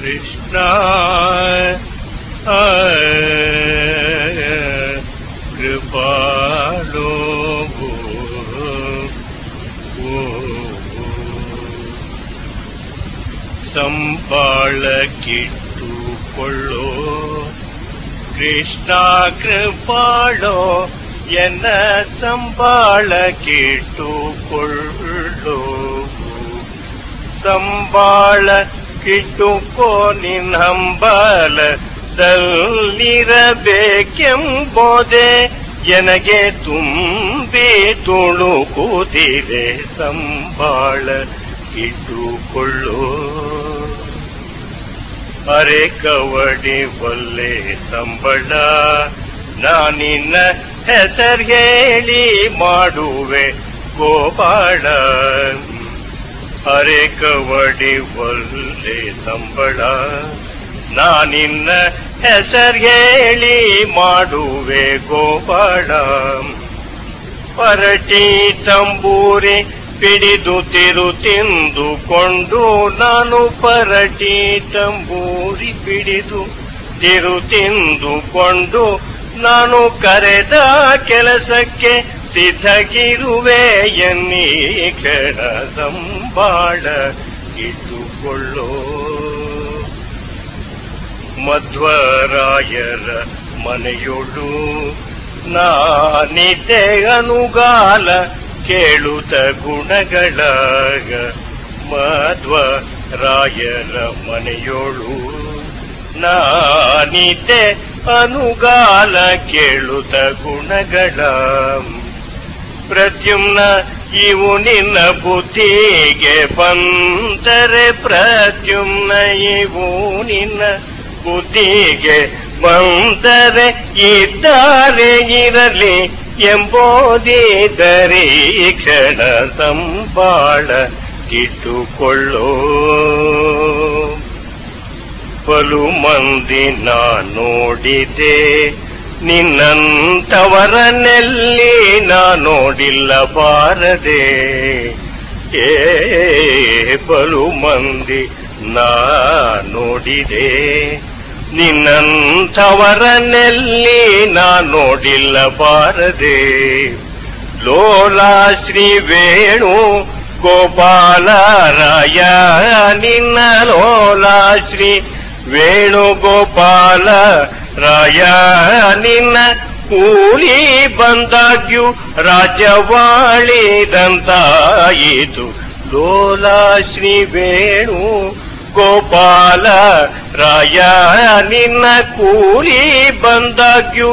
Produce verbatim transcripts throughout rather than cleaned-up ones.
ಕೃಷ್ಣ ಕೃಪಾಳೋ ಸಂಬಾಳಕ್ಕಿಟ್ಟುಕೊಳ್ಳೋ ಕೃಷ್ಣ ಕೃಪಾಳೋ ಎನ್ನ ಸಂಬಾಳಕ್ಕಿಟ್ಟುಕೊಳ್ಳೋ ಸಂಬಾಳ ಕಿಟ್ಟುಕೋ ನಿನ್ನಂಬಲದಲ್ಲಿರಬೇಕೆಂಬೋದೆ ಎನಗೆ ತುಂಬಿ ತುಳುಕುತ್ತಿದೆ ಸಂಬಾಳ ಕಿಟ್ಟುಕೊಳ್ಳೋ ಅರೆ ಕವಡಿ ಒಲ್ಲೆ ಸಂಬಳ ನಾನಿನ್ನ ಹೆಸರು ಹೇಳಿ ಮಾಡುವೆ ಗೋಪಾಳ ಅರೆ ಕವಡಿ ಒಲ್ಲೆ ಸಂಬಳ ನಾನಿನ್ನ ಹೆಸರು ಹೇಳಿ ಮಾಡುವೆ ಗೋಪಾಳ ಪರಟಿ ತಂಬೂರಿ ಪಿಡಿದು ತಿರು ತಿಂದುಕೊಂಡು ನಾನು ಪರಟಿ ತಂಬೂರಿ ಪಿಡಿದು ತಿರು ತಿಂದುಕೊಂಡು ನಾನು ಕರೆದ ಕೆಲಸಕ್ಕೆ ಸಿದ್ಧಗಿರುವೆ ಎನ್ನಿ ಕ್ಷಣ ಸಂಬಾಳ ಇಟ್ಟುಕೊಳ್ಳೋ ಮಧ್ವರಾಯರ ಮನೆಯೊಳು ನಾನಿದ್ದೆ ಅನುಗಾಲ ಕೇಳುತ್ತ ಗುಣಗಳ ಮಧ್ವರಾಯರ ಮನೆಯೋಳು ನಾನಿದ್ದೆ ಅನುಗಾಲ ಕೇಳುತ್ತ ಗುಣಗಳ ಪ್ರದ್ಯುಮ್ನ ಇವು ನಿನ್ನ ಬುದ್ಧಿಗೆ ಬಂದರೆ ಪ್ರದ್ಯುಮ್ನ ಇವು ನಿನ್ನ ಬುದ್ಧಿಗೆ ಬಂದರೆ ಇದ್ದಾರೆ ಇರಲಿ ಎಂಬೋದಿದರೆ ಕ್ಷಣ ಸಂಬಾಳ ಕಿಟ್ಟುಕೊಳ್ಳೋ ಬಲು ಮಂದಿ ನಾ ನೋಡಿದೆ ನಿನ್ನಂತವರನ್ನೆಲ್ಲಿ ನಾ ನೋಡಿಲ್ಲ ಬಾರದೆ ಏ ಬಲು ಮಂದಿ ನಾ ನೋಡಿದೆ ನಿನ್ನಂಥವರನ್ನೆಲ್ಲಿ ನಾ ನೋಡಿಲ್ಲ ಬಾರದೆ ಲೋಲಾ ಶ್ರೀ ವೇಣು ಗೋಪಾಲರಾಯ ನಿನ್ನ ಲೋಲಾ ಶ್ರೀ ವೇಣುಗೋಪಾಲ ರಾಯ ನಿನ್ನ ಕೂಲಿ ಬಂದಾಗ್ಯೂ ರಾಜವಾಳಿದಂತಾಯಿತು ಲೋಲಾ ಶ್ರೀ ವೇಣು ಗೋಪಾಲ ರಾಯ ನಿನ್ನ ಕೂಲಿ ಬಂದಾಗ್ಯೂ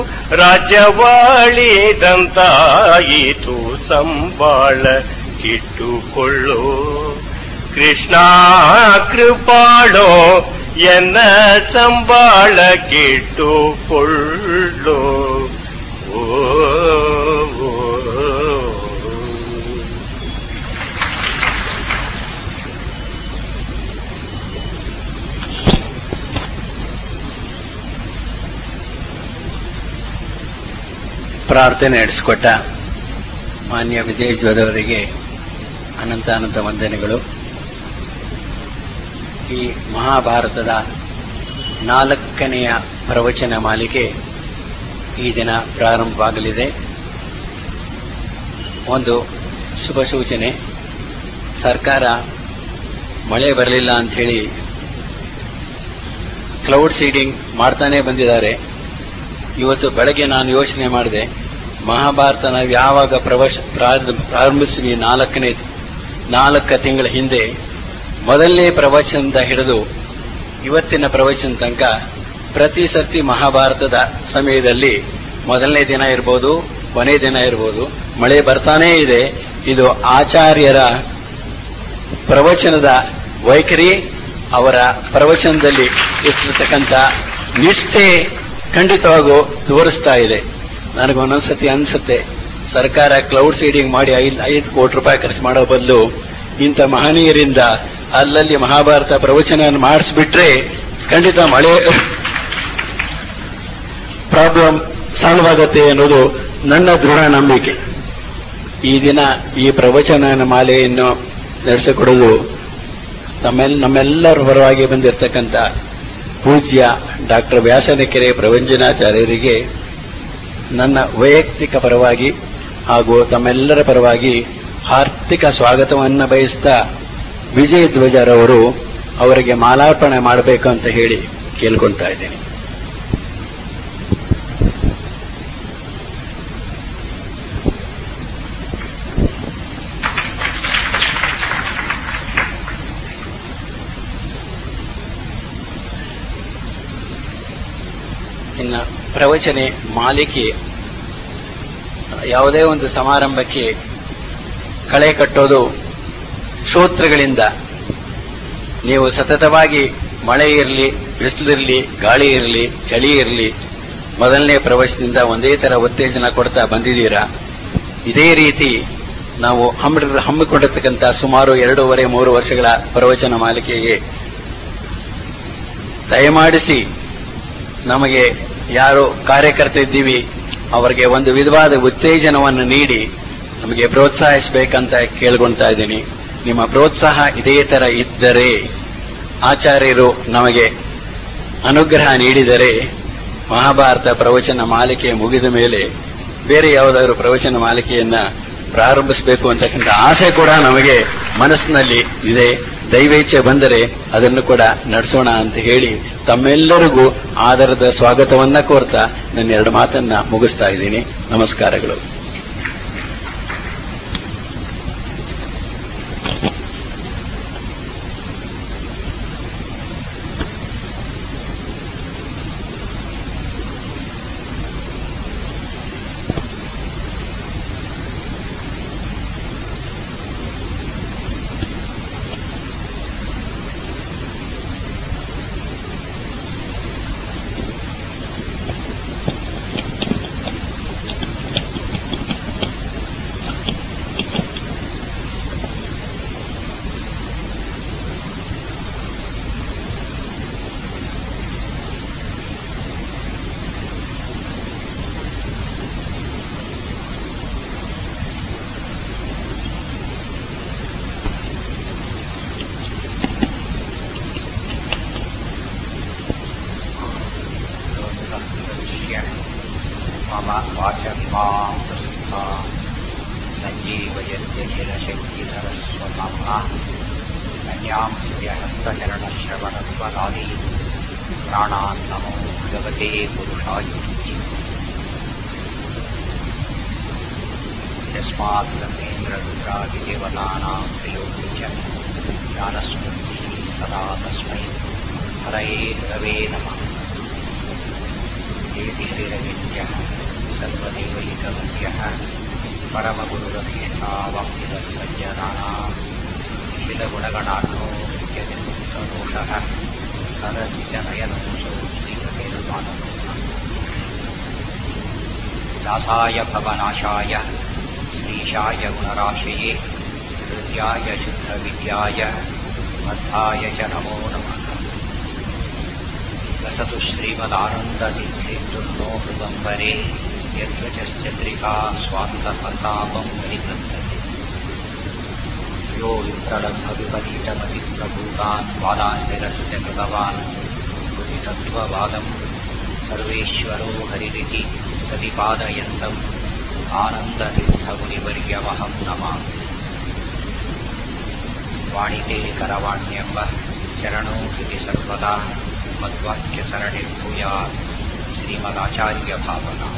ರಾಜವಾಳಿದಂತಾಯಿತು ಸಂಬಾಳ ಕಿಟ್ಟುಕೊಳ್ಳೋ ಕೃಷ್ಣ ಕೃಪಾಳೋ ಎನ್ನ ಸಂಬಾಳ ಕಿಟ್ಟುಕೊಳ್ಳೋ ಓ ಪ್ರಾರ್ಥನೆ ನಡೆಸಿಕೊಟ್ಟ ಮಾನ್ಯ ವಿಜಯಜ್ವರವರಿಗೆ ಅನಂತ ಅನಂತ ವಂದನೆಗಳು. ಈ ಮಹಾಭಾರತದ ನಾಲ್ಕನೆಯ ಪ್ರವಚನ ಮಾಲಿಕೆ ಈ ದಿನ ಪ್ರಾರಂಭವಾಗಲಿದೆ. ಒಂದು ಶುಭ ಸೂಚನೆ, ಸರ್ಕಾರ ಮಳೆ ಬರಲಿಲ್ಲ ಅಂಥೇಳಿ ಕ್ಲೌಡ್ ಸೀಡಿಂಗ್ ಮಾಡ್ತಾನೆ ಬಂದಿದ್ದಾರೆ. ಇವತ್ತು ಬೆಳಗ್ಗೆ ನಾನು ಯೋಚನೆ ಮಾಡಿದೆ, ಮಹಾಭಾರತ ನಾವು ಯಾವಾಗ ಪ್ರವಚ ಪ್ರಾರಂಭಿಸಿದ್ವಿ ನಾಲ್ಕನೇ ನಾಲ್ಕು ತಿಂಗಳ ಹಿಂದೆ, ಮೊದಲನೇ ಪ್ರವಚನದ ಹಿಡಿದು ಇವತ್ತಿನ ಪ್ರವಚನ ತನಕ ಪ್ರತಿ ಸರ್ತಿ ಮಹಾಭಾರತದ ಸಮಯದಲ್ಲಿ ಮೊದಲನೇ ದಿನ ಇರ್ಬೋದು, ಕೊನೆ ದಿನ ಇರ್ಬೋದು, ಮಳೆ ಬರ್ತಾನೇ ಇದೆ. ಇದು ಆಚಾರ್ಯರ ಪ್ರವಚನದ ವೈಖರಿ, ಅವರ ಪ್ರವಚನದಲ್ಲಿ ಇಟ್ಟಿರ್ತಕ್ಕಂಥ ನಿಷ್ಠೆ ಖಂಡಿತವಾಗೂ ತೋರಿಸ್ತಾ ಇದೆ. ನನಗೊಂದೊಂದ್ಸತಿ ಅನ್ಸುತ್ತೆ, ಸರ್ಕಾರ ಕ್ಲೌಡ್ ಸೀಡಿಂಗ್ ಮಾಡಿ ಐದು ಐದು ಕೋಟಿ ರೂಪಾಯಿ ಖರ್ಚು ಮಾಡೋ ಬದಲು ಇಂಥ ಮಹನೀಯರಿಂದ ಅಲ್ಲಲ್ಲಿ ಮಹಾಭಾರತ ಪ್ರವಚನ ಮಾಡಿಸ್ಬಿಟ್ರೆ ಖಂಡಿತ ಮಳೆ ಪ್ರಾಬ್ಲಮ್ ಸಾಲ್ವ್ ಆಗುತ್ತೆ ಅನ್ನೋದು ನನ್ನ ದೃಢ ನಂಬಿಕೆ. ಈ ದಿನ ಈ ಪ್ರವಚನ ಮಾಲೆಯನ್ನು ನಡೆಸಿಕೊಡೋದು ತಮ್ಮೆಲ್ಲ ನಮ್ಮೆಲ್ಲರ ಪರವಾಗಿ ಬಂದಿರತಕ್ಕಂಥ ಪೂಜ್ಯ ಡಾಕ್ಟರ್ ವ್ಯಾಸನಕೆರೆ ಪ್ರವಂಜನಾಚಾರ್ಯರಿಗೆ ನನ್ನ ವೈಯಕ್ತಿಕ ಪರವಾಗಿ ಹಾಗೂ ತಮ್ಮೆಲ್ಲರ ಪರವಾಗಿ ಹಾರ್ದಿಕ ಸ್ವಾಗತವನ್ನು ಬಯಸ್ತಾ ವಿಜಯ ಧ್ವಜರವರು ಅವರಿಗೆ ಮಾಲಾರ್ಪಣೆ ಮಾಡಬೇಕು ಅಂತ ಹೇಳಿ ಕೇಳ್ಕೊಳ್ತಾ ಇದ್ದೀನಿ. ಇನ್ನು ಪ್ರವಚನೆ ಮಾಲಿಕೆ ಯಾವುದೇ ಒಂದು ಸಮಾರಂಭಕ್ಕೆ ಕಳೆ ಕಟ್ಟೋದು ಶ್ರೋತೃಗಳಿಂದ. ನೀವು ಸತತವಾಗಿ ಮಳೆ ಇರಲಿ, ಬಿಸಿಲಿರಲಿ, ಗಾಳಿ ಇರಲಿ, ಚಳಿ ಇರಲಿ, ಮೊದಲನೇ ಪ್ರವಚನದಿಂದ ಒಂದೇ ತರ ಉತ್ತೇಜನ ಕೊಡ್ತಾ ಬಂದಿದ್ದೀರಾ. ಇದೇ ರೀತಿ ನಾವು ಹಮ್ಮಿ ಹಮ್ಮಿಕೊಂಡಿರ್ತಕ್ಕಂಥ ಸುಮಾರು ಎರಡೂವರೆ ಮೂರು ವರ್ಷಗಳ ಪ್ರವಚನ ಮಾಲಿಕೆಗೆ ದಯಮಾಡಿಸಿ ನಮಗೆ ಯಾರು ಕಾರ್ಯಕರ್ತ ಇದ್ದೀವಿ ಅವರಿಗೆ ಒಂದು ವಿಧವಾದ ಉತ್ತೇಜನವನ್ನು ನೀಡಿ ನಮಗೆ ಪ್ರೋತ್ಸಾಹಿಸಬೇಕಂತ ಕೇಳ್ಕೊಳ್ತಾ ಇದ್ದೀನಿ. ನಿಮ್ಮ ಪ್ರೋತ್ಸಾಹ ಇದೇ ತರ ಇದ್ದರೆ, ಆಚಾರ್ಯರು ನಮಗೆ ಅನುಗ್ರಹ ನೀಡಿದರೆ ಮಹಾಭಾರತ ಪ್ರವಚನ ಮಾಲಿಕೆ ಮುಗಿದ ಮೇಲೆ ಬೇರೆ ಯಾವುದಾದ್ರೂ ಪ್ರವಚನ ಮಾಲಿಕೆಯನ್ನ ಪ್ರಾರಂಭಿಸಬೇಕು ಅಂತಕ್ಕಂಥ ಆಸೆ ಕೂಡ ನಮಗೆ ಮನಸ್ಸಿನಲ್ಲಿ ಇದೆ. ದೈವೇಚ್ಛೆ ಬಂದರೆ ಅದನ್ನು ಕೂಡ ನಡೆಸೋಣ ಅಂತ ಹೇಳಿ ತಮ್ಮೆಲ್ಲರಿಗೂ ಆದರದ ಸ್ವಾಗತವನ್ನ ಕೋರ್ತಾ ನನ್ನ ಎರಡು ಮಾತನ್ನ ಮುಗಿಸ್ತಾ ಇದ್ದೀನಿ. ನಮಸ್ಕಾರಗಳು. दासाय भवनाशाय श्रीशाय गुणराशये हृद्याय शुद्धविद्याय मध्याय च नमो नमः। वसतु श्रीमदानन्दतीर्थेन्दुर्नो हृदम्बरे यद्वचश्चन्द्रिका स्वान्तसन्तापं परिकृत्यते। यो विप्रलब्धविपरीतमतिप्रभूतान् वादान्तिरस्य कृतवान् बुद्धितत्त्ववादं सर्वेश्वरो हरिरिति प्रतिपादयन्तम् आनन्दतीर्थमुनिवर्यमहं नमामि। वाणिते करवाण्यम्ब चरणो हृदि सर्वदा मद्वाक्यसरणिर्भूयात् श्रीमदाचार्यभावना।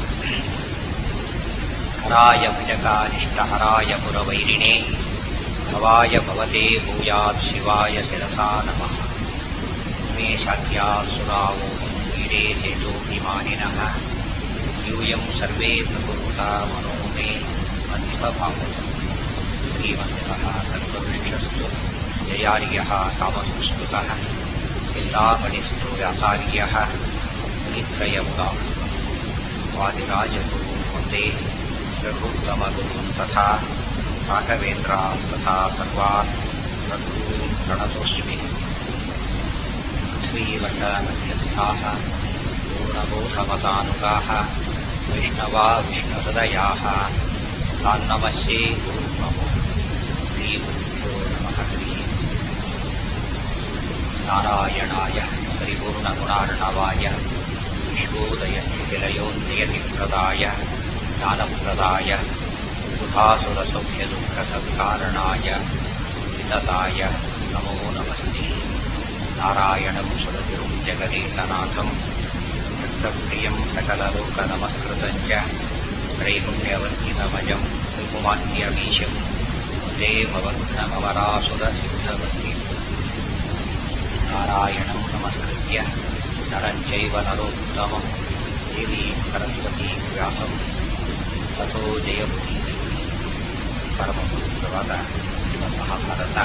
हराय भजकानिष्टहराय पुरवैरिणे भवाय भवते भूयात् शिवाय शिरसा नमः। उमेशाद्याः सुरावो वीरे चेतोऽभिमानिनः यूयं सर्वे प्रकुरुता मनो मे मध्वभावतु। श्रीमन्तः कल्पवृक्षस्तु जयार्यः कामसंस्कृतः चिन्तामणिस्तु व्यासार्यः मुनित्रयमुदा। वादिराजगुरुं वन्दे रघुत्तमगुरुं तथा राघवेन्द्रां तथा सर्वान् रघून् प्रणतोऽस्मि। पृथ्वीवण्डमध्यस्थाः पूर्णबोधमतानुगाः वैष्णवा विष्णुहृदयाः तान्नमस्ये गुरुर्ममो। श्रीगुरुभ्यो नमः। हरिः ನಾರಾಯಣಾಯ ಪರಿಪೂರ್ಣಗುಣಾರ್ಣವಾಯ ವಿಶ್ವೋದಯ ಸ್ಥಿತಿಲಯೋನ್ನಿಯತಿಪ್ರದಾಯ ಜ್ಞಾನಪ್ರದಾಯ ಬುಧಾಸುರಸೌಖ್ಯದುಃಖಸತ್ಕಾರಣಾಯ ವಿತತಾಯ ನಮೋ ನಮಸ್ತೆ. ನಾರಾಯಣಂ ಸುರಗುರುಂ ಜಗದೇಕನಾಥಂ ಭಕ್ತಪ್ರಿಯಂ ಸಕಲಲೋಕನಮಸ್ಕೃತಂ ಚ ತ್ರೈಗುಣ್ಯವರ್ಜಿತಮಜಂ ವಿಪುಮಾನ್ಯಮೀಶಂ ದೇವವಗ್ನಮವರಾಸುರಸಿದ್ಧವತಿ. ನಾರಾಯಣಂ ನಮಸ್ಕೃತ್ಯ ನರಂ ಚೈವ ನರೋತ್ತಮಂ ದೇವೀಂ ಸರಸ್ವತೀಂ ವ್ಯಾಸಂ ತಥೋ ಜಯಮುನಿ. ಪರಮ ಪವಿತ್ರವಾದ ಶ್ರೀಮದ್ ಮಹಾಭಾರತ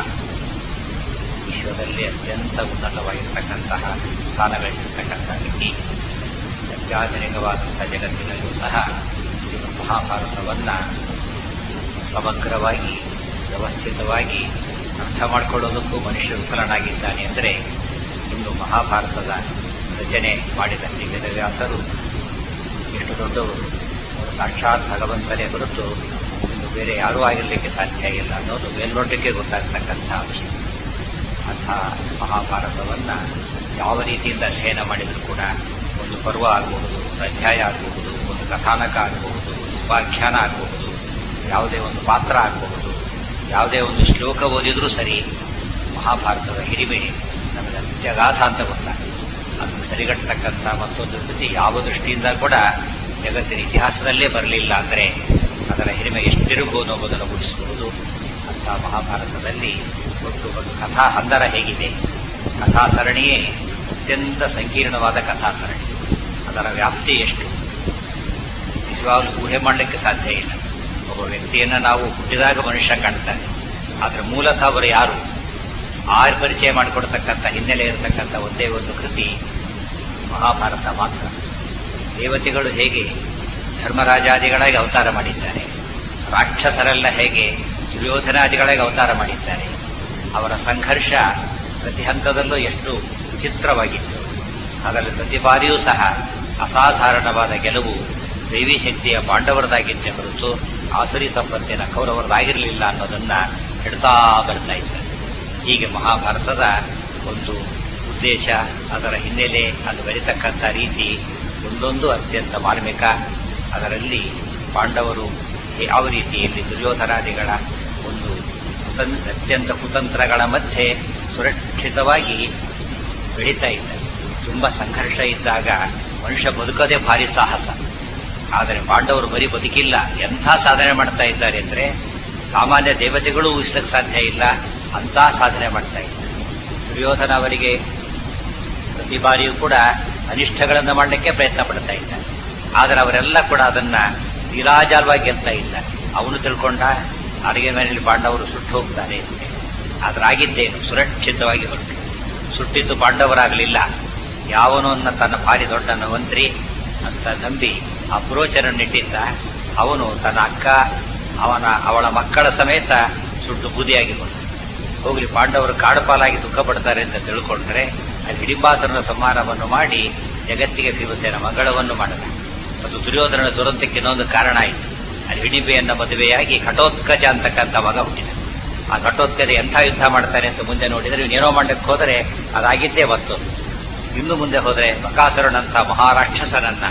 ವಿಶ್ವದಲ್ಲಿ ಅತ್ಯಂತ ಉನ್ನತವಾಗಿರ್ತಕ್ಕಂತಹ ಸ್ಥಾನಗಳಿರ್ತಕ್ಕಂಥ ರೀತಿ ಅತ್ಯಾಧುನಿಕವಾದಂಥ ಜಗತ್ತಿನಲ್ಲೂ ಸಹ ಶ್ರೀಮದ್ ಮಹಾಭಾರತವನ್ನು ಸಮಗ್ರವಾಗಿ ವ್ಯವಸ್ಥಿತವಾಗಿ ಅರ್ಥ ಮಾಡಿಕೊಳ್ಳೋದಕ್ಕೂ ಮನುಷ್ಯ ವಿಫಲನಾಗಿದ್ದಾನೆ ಅಂದರೆ ಇನ್ನು ಮಹಾಭಾರತದ ರಚನೆ ಮಾಡಿದ ಶ್ರೀ ವೇದವ್ಯಾಸರು ಎಷ್ಟು ದೊಡ್ಡವರು, ಅವರು ಸಾಕ್ಷಾತ್ ಭಗವಂತನೇ ಹೊರತು ಇನ್ನು ಬೇರೆ ಯಾರೂ ಆಗಿರಲಿಕ್ಕೆ ಸಾಧ್ಯ ಇಲ್ಲ ಅನ್ನೋದು ಮೇಲ್ನೋಟಕ್ಕೆ ಗೊತ್ತಾಗ್ತಕ್ಕಂಥ ವಿಷಯ. ಅಂಥ ಮಹಾಭಾರತವನ್ನು ಯಾವ ರೀತಿಯಿಂದ ಅಧ್ಯಯನ ಮಾಡಿದರೂ ಕೂಡ ಒಂದು ಪರ್ವ ಆಗಬಹುದು, ಒಂದು ಅಧ್ಯಾಯ ಆಗಬಹುದು, ಒಂದು ಕಥಾನಕ ಆಗಬಹುದು, ಒಂದು ಉಪಾಖ್ಯಾನ ಆಗಬಹುದು, ಯಾವುದೇ ಒಂದು ಪಾತ್ರ ಆಗಬಹುದು, ಯಾವುದೇ ಒಂದು ಶ್ಲೋಕ ಓದಿದ್ರೂ ಸರಿ, ಮಹಾಭಾರತದ ಹಿರಿಮೆ ನಮಗೆ ಅತ್ಯಗಾಧ ಅಂತ ಗೊತ್ತಾಗ್ತದೆ. ಅದನ್ನು ಸರಿಗಟ್ಟತಕ್ಕಂಥ ಮತ್ತೊಂದು ಕೃತಿ ಯಾವ ದೃಷ್ಟಿಯಿಂದ ಕೂಡ ಜಗತ್ತಿನ ಇತಿಹಾಸದಲ್ಲೇ ಬರಲಿಲ್ಲ ಅಂದರೆ ಅದರ ಹಿರಿಮೆ ಎಷ್ಟಿರುಗು ಅನ್ನೋದನ್ನು ಗುರುತಿಸುವುದು. ಅಂಥ ಮಹಾಭಾರತದಲ್ಲಿ ಒಟ್ಟು ಒಂದು ಕಥಾ ಹಂದರ ಹೇಗಿದೆ, ಕಥಾ ಸರಣಿಯೇ ಅತ್ಯಂತ ಸಂಕೀರ್ಣವಾದ ಕಥಾ ಸರಣಿ. ಅದರ ವ್ಯಾಪ್ತಿ ಎಷ್ಟು ನಿಜವಾಗಲೂ ಊಹೆ ಮಾಡಲಿಕ್ಕೆ ಸಾಧ್ಯ ಇಲ್ಲ. ಒಬ್ಬ ವ್ಯಕ್ತಿಯನ್ನು ನಾವು ಹುಟ್ಟಿದಾಗ ಮನುಷ್ಯ ಕಾಣ್ತಾನೆ, ಆದರೆ ಮೂಲತಃ ಅವರು ಯಾರು ಆ ಪರಿಚಯ ಮಾಡಿಕೊಡ್ತಕ್ಕಂಥ ಹಿನ್ನೆಲೆ ಇರತಕ್ಕಂಥ ಒಂದೇ ಒಂದು ಕೃತಿ ಮಹಾಭಾರತ ಮಾತ್ರ. ದೇವತೆಗಳು ಹೇಗೆ ಧರ್ಮರಾಜಾದಿಗಳಾಗಿ ಅವತಾರ ಮಾಡಿದ್ದಾರೆ, ರಾಕ್ಷಸರೆಲ್ಲ ಹೇಗೆ ದುರ್ಯೋಧನಾದಿಗಳಾಗಿ ಅವತಾರ ಮಾಡಿದ್ದಾರೆ, ಅವರ ಸಂಘರ್ಷ ಪ್ರತಿ ಹಂತದಲ್ಲೂ ಎಷ್ಟು ವಿಚಿತ್ರವಾಗಿತ್ತು. ಅದರಲ್ಲಿ ಪ್ರತಿ ಬಾರಿಯೂ ಸಹ ಅಸಾಧಾರಣವಾದ ಗೆಲುವು ದೈವಿ ಶಕ್ತಿಯ ಪಾಂಡವರದಾಗಿದ್ದೇ ಹೊರತು ಆಸುರಿ ಸಂಪತ್ತಿನ ಕೌರವರದಾಗಿರಲಿಲ್ಲ ಅನ್ನೋದನ್ನು ಹೇಳ್ತಾ ಬರ್ತಾ ಇದ್ದಾರೆ. ಹೀಗೆ ಮಹಾಭಾರತದ ಒಂದು ಉದ್ದೇಶ, ಅದರ ಹಿನ್ನೆಲೆ, ಅದು ಬೆಳೀತಕ್ಕಂಥ ರೀತಿ ಒಂದೊಂದು ಅತ್ಯಂತ ಮಾರ್ಮಿಕ. ಅದರಲ್ಲಿ ಪಾಂಡವರು ಯಾವ ರೀತಿಯಲ್ಲಿ ದುರ್ಯೋಧನಾದಿಗಳ ಒಂದು ಅತ್ಯಂತ ಕುತಂತ್ರಗಳ ಮಧ್ಯೆ ಸುರಕ್ಷಿತವಾಗಿ ಬೆಳೀತಾ ಇದ್ದಾರೆ. ತುಂಬ ಸಂಘರ್ಷ ಇದ್ದಾಗ ಮನುಷ್ಯ ಬದುಕೋದೇ ಭಾರಿ ಸಾಹಸ. ಆದರೆ ಪಾಂಡವರು ಬರೀ ಬದುಕಿಲ್ಲ, ಎಂಥ ಸಾಧನೆ ಮಾಡ್ತಾ ಇದ್ದಾರೆ ಅಂದರೆ ಸಾಮಾನ್ಯ ದೇವತೆಗಳು ಊಹಿಸಕ್ಕೆ ಸಾಧ್ಯ ಇಲ್ಲ, ಅಂಥ ಸಾಧನೆ ಮಾಡ್ತಾ ಇದ್ದಾರೆ. ದುರ್ಯೋಧನ ಅವರಿಗೆ ಪ್ರತಿ ಬಾರಿಯೂ ಕೂಡ ಅನಿಷ್ಟಗಳನ್ನು ಮಾಡಲಿಕ್ಕೆ ಪ್ರಯತ್ನ ಪಡ್ತಾ ಇದ್ದಾರೆ. ಆದರೆ ಅವರೆಲ್ಲ ಕೂಡ ಅದನ್ನು ನಿರಾಜಾಲವಾಗಿ ಗೆಲ್ತಾ ಇದ್ದಾರೆ. ಅವನು ತಿಳ್ಕೊಂಡ ಅಡಿಗೆ ಮನೆಯಲ್ಲಿ ಪಾಂಡವರು ಸುಟ್ಟು ಹೋಗ್ತಾರೆ ಅಂತೆ. ಅದರಾಗಿದ್ದೇನು ಸುರಕ್ಷಿತವಾಗಿ ಹೊರಟು. ಸುಟ್ಟಿದ್ದು ಪಾಂಡವರಾಗಲಿಲ್ಲ, ಯಾವನನ್ನ ತನ್ನ ಭಾರಿ ದೊಡ್ಡ ಮಂತ್ರಿ ಅಂತ ನಂಬಿ ಅಪ್ರೋಚರನ್ನಿಟ್ಟಿದ್ದ ಅವನು ತನ್ನ ಅಕ್ಕ ಅವನ ಅವಳ ಮಕ್ಕಳ ಸಮೇತ ಸುಟ್ಟು ಬೂದಿಯಾಗಿ ಬಂದ. ಹೋಗಲಿ, ಪಾಂಡವರು ಕಾಡು ಪಾಲಾಗಿ ದುಃಖ ಪಡ್ತಾರೆ ಅಂತ ತಿಳ್ಕೊಂಡ್ರೆ ಅಲ್ಲಿ ಹಿಡಿಂಬಾಸುರನ ಸಂಹಾರವನ್ನು ಮಾಡಿ ಜಗತ್ತಿಗೆ ಭೀಮಸೇನ ಮಂಗಳವನ್ನು ಮಾಡಿದ. ಮತ್ತು ದುರ್ಯೋಧನನ ದುರಂತಕ್ಕೆ ಇನ್ನೊಂದು ಕಾರಣ ಆಯಿತು. ಅಲ್ಲಿ ಹಿಡಿಂಬೆಯನ್ನ ಮದುವೆಯಾಗಿ ಘಟೋತ್ಕಚ ಅಂತಕ್ಕಂಥ ಮಗ ಹುಟ್ಟಿದ. ಆ ಘಟೋತ್ಕಚ ಎಂಥ ಯುದ್ಧ ಮಾಡ್ತಾರೆ ಅಂತ ಮುಂದೆ ನೋಡಿದರೆ ಇವನೇನೋ ಮಾಡಕ್ಕೆ ಹೋದರೆ ಅದಾಗಿದ್ದೇ ಮತ್ತೊಂದು. ಇನ್ನು ಮುಂದೆ ಹೋದರೆ ಬಕಾಸುರನಂಥ ಮಹಾರಾಕ್ಷಸನನ್ನ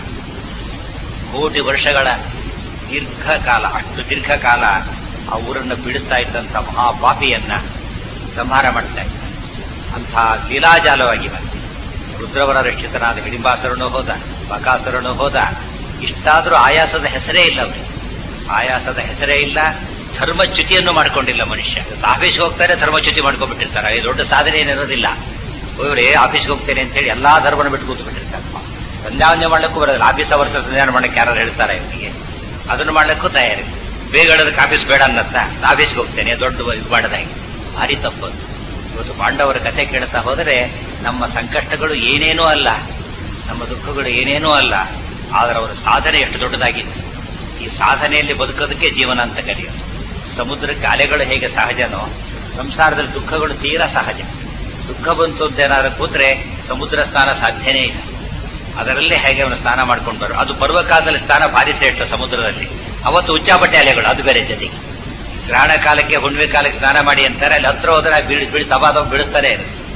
ಕೋಟಿ ವರ್ಷಗಳ ದೀರ್ಘಕಾಲ ಅಷ್ಟು ದೀರ್ಘಕಾಲ ಆ ಊರನ್ನು ಬಿಡಿಸ್ತಾ ಇದ್ದಂಥ ಮಹಾಪಾಪಿಯನ್ನ ಸಂಹಾರ ಮಾಡ್ತಾ ಇದ್ದ. ಅಂಥ ಲೀಲಾಜಾಲವಾಗಿ ಬಂತು. ರುದ್ರವರ ರಕ್ಷಿತನಾದ ಹಿಡಿಂಬಾಸುರನು ಹೋದ, ಬಕಾಸುರನು ಹೋದ. ಇಷ್ಟಾದರೂ ಆಯಾಸದ ಹೆಸರೇ ಇಲ್ಲ ಅವರಿಗೆ, ಆಯಾಸದ ಹೆಸರೇ ಇಲ್ಲ. ಧರ್ಮಚ್ಯುತಿಯನ್ನು ಮಾಡ್ಕೊಂಡಿಲ್ಲ ಮನುಷ್ಯ. ಆಫೀಸ್ಗೆ ಹೋಗ್ತಾರೆ, ಧರ್ಮಚ್ಯುತಿ ಮಾಡ್ಕೊಂಡ್ಬಿಟ್ಟಿರ್ತಾರೆ. ಇದು ದೊಡ್ಡ ಸಾಧನೆ ಏನಿರೋದಿಲ್ಲ. ಇವರೇ ಆಫೀಸ್ಗೆ ಹೋಗ್ತೇನೆ ಅಂತೇಳಿ ಎಲ್ಲಾ ಧರ್ಮನ ಬಿಟ್ಟು ಕೂತು ಬಿಟ್ಟಿರ್ತಾರೆ. ಸಂಧ್ಯಾವಂದನೆ ಮಾಡ್ಲಿಕ್ಕೂ ಬರೋದಿಲ್ಲ. ಆಫೀಸ್ ಅವರ್ಸ್ ಸಂಧ್ಯಾನ ಮಾಡಕ್ಕೆ ಯಾರು ಹೇಳ್ತಾರೆ ಇವನಿಗೆ, ಅದನ್ನು ಮಾಡ್ಲಿಕ್ಕೂ ತಯಾರಿ. ಬೇಗ ಹೇಳೋದಕ್ಕೆ ಆಫೀಸ್ ಬೇಡ ಅನ್ನತ್ತ, ಆಫೀಸ್ಗೆ ಹೋಗ್ತೇನೆ, ದೊಡ್ಡ ಇದು ಮಾಡದಾಗಿ ಭಾರಿ ತಪ್ಪದು. ಇವತ್ತು ಪಾಂಡವರ ಕಥೆ ಕೇಳ್ತಾ ಹೋದರೆ ನಮ್ಮ ಸಂಕಷ್ಟಗಳು ಏನೇನೂ ಅಲ್ಲ, ನಮ್ಮ ದುಃಖಗಳು ಏನೇನೂ ಅಲ್ಲ, ಆದರೆ ಅವರ ಸಾಧನೆ ಎಷ್ಟು ದೊಡ್ಡದಾಗಿತ್ತು. ಈ ಸಾಧನೆಯಲ್ಲಿ ಬದುಕೋದಕ್ಕೆ ಜೀವನ ಅಂತ ಕರೆಯೋದು. ಸಮುದ್ರಕ್ಕೆ ಅಲೆಗಳು ಹೇಗೆ ಸಹಜನೋ, ಸಂಸಾರದಲ್ಲಿ ದುಃಖಗಳು ತೀರಾ ಸಹಜ. ದುಃಖ ಬಂತು ಅಂತ ಏನಾದ್ರು ಕೂತ್ರೆ ಸಮುದ್ರ ಸ್ನಾನ ಸಾಧ್ಯನೇ ಇಲ್ಲ. ಅದರಲ್ಲೇ ಹೇಗೆ ಅವನು ಸ್ನಾನ ಮಾಡ್ಕೊಂಡು ಬರೋ, ಅದು ಪರ್ವಕಾಲದಲ್ಲಿ ಸ್ನಾನ ಭಾರಿ ಶ್ರೇಷ್ಠ. ಸಮುದ್ರದಲ್ಲಿ ಅವತ್ತು ಉಚ್ಚಾಪಟ್ಟೆ ಅಲೆಗಳು, ಅದು ಬೇರೆ ಜೊತೆಗೆ. ಗ್ರಹಣ ಕಾಲಕ್ಕೆ ಹುಣ್ಣಿಮೆ ಕಾಲಕ್ಕೆ ಸ್ನಾನ ಮಾಡಿ ಅಂತಾರೆ, ಅಲ್ಲಿ ಹತ್ರ ಹೋದ್ರೆ ಬೀಳಿ ಬೀಳಿ ತಬಾದ ಬೀಳಿಸ್ತಾರೆ.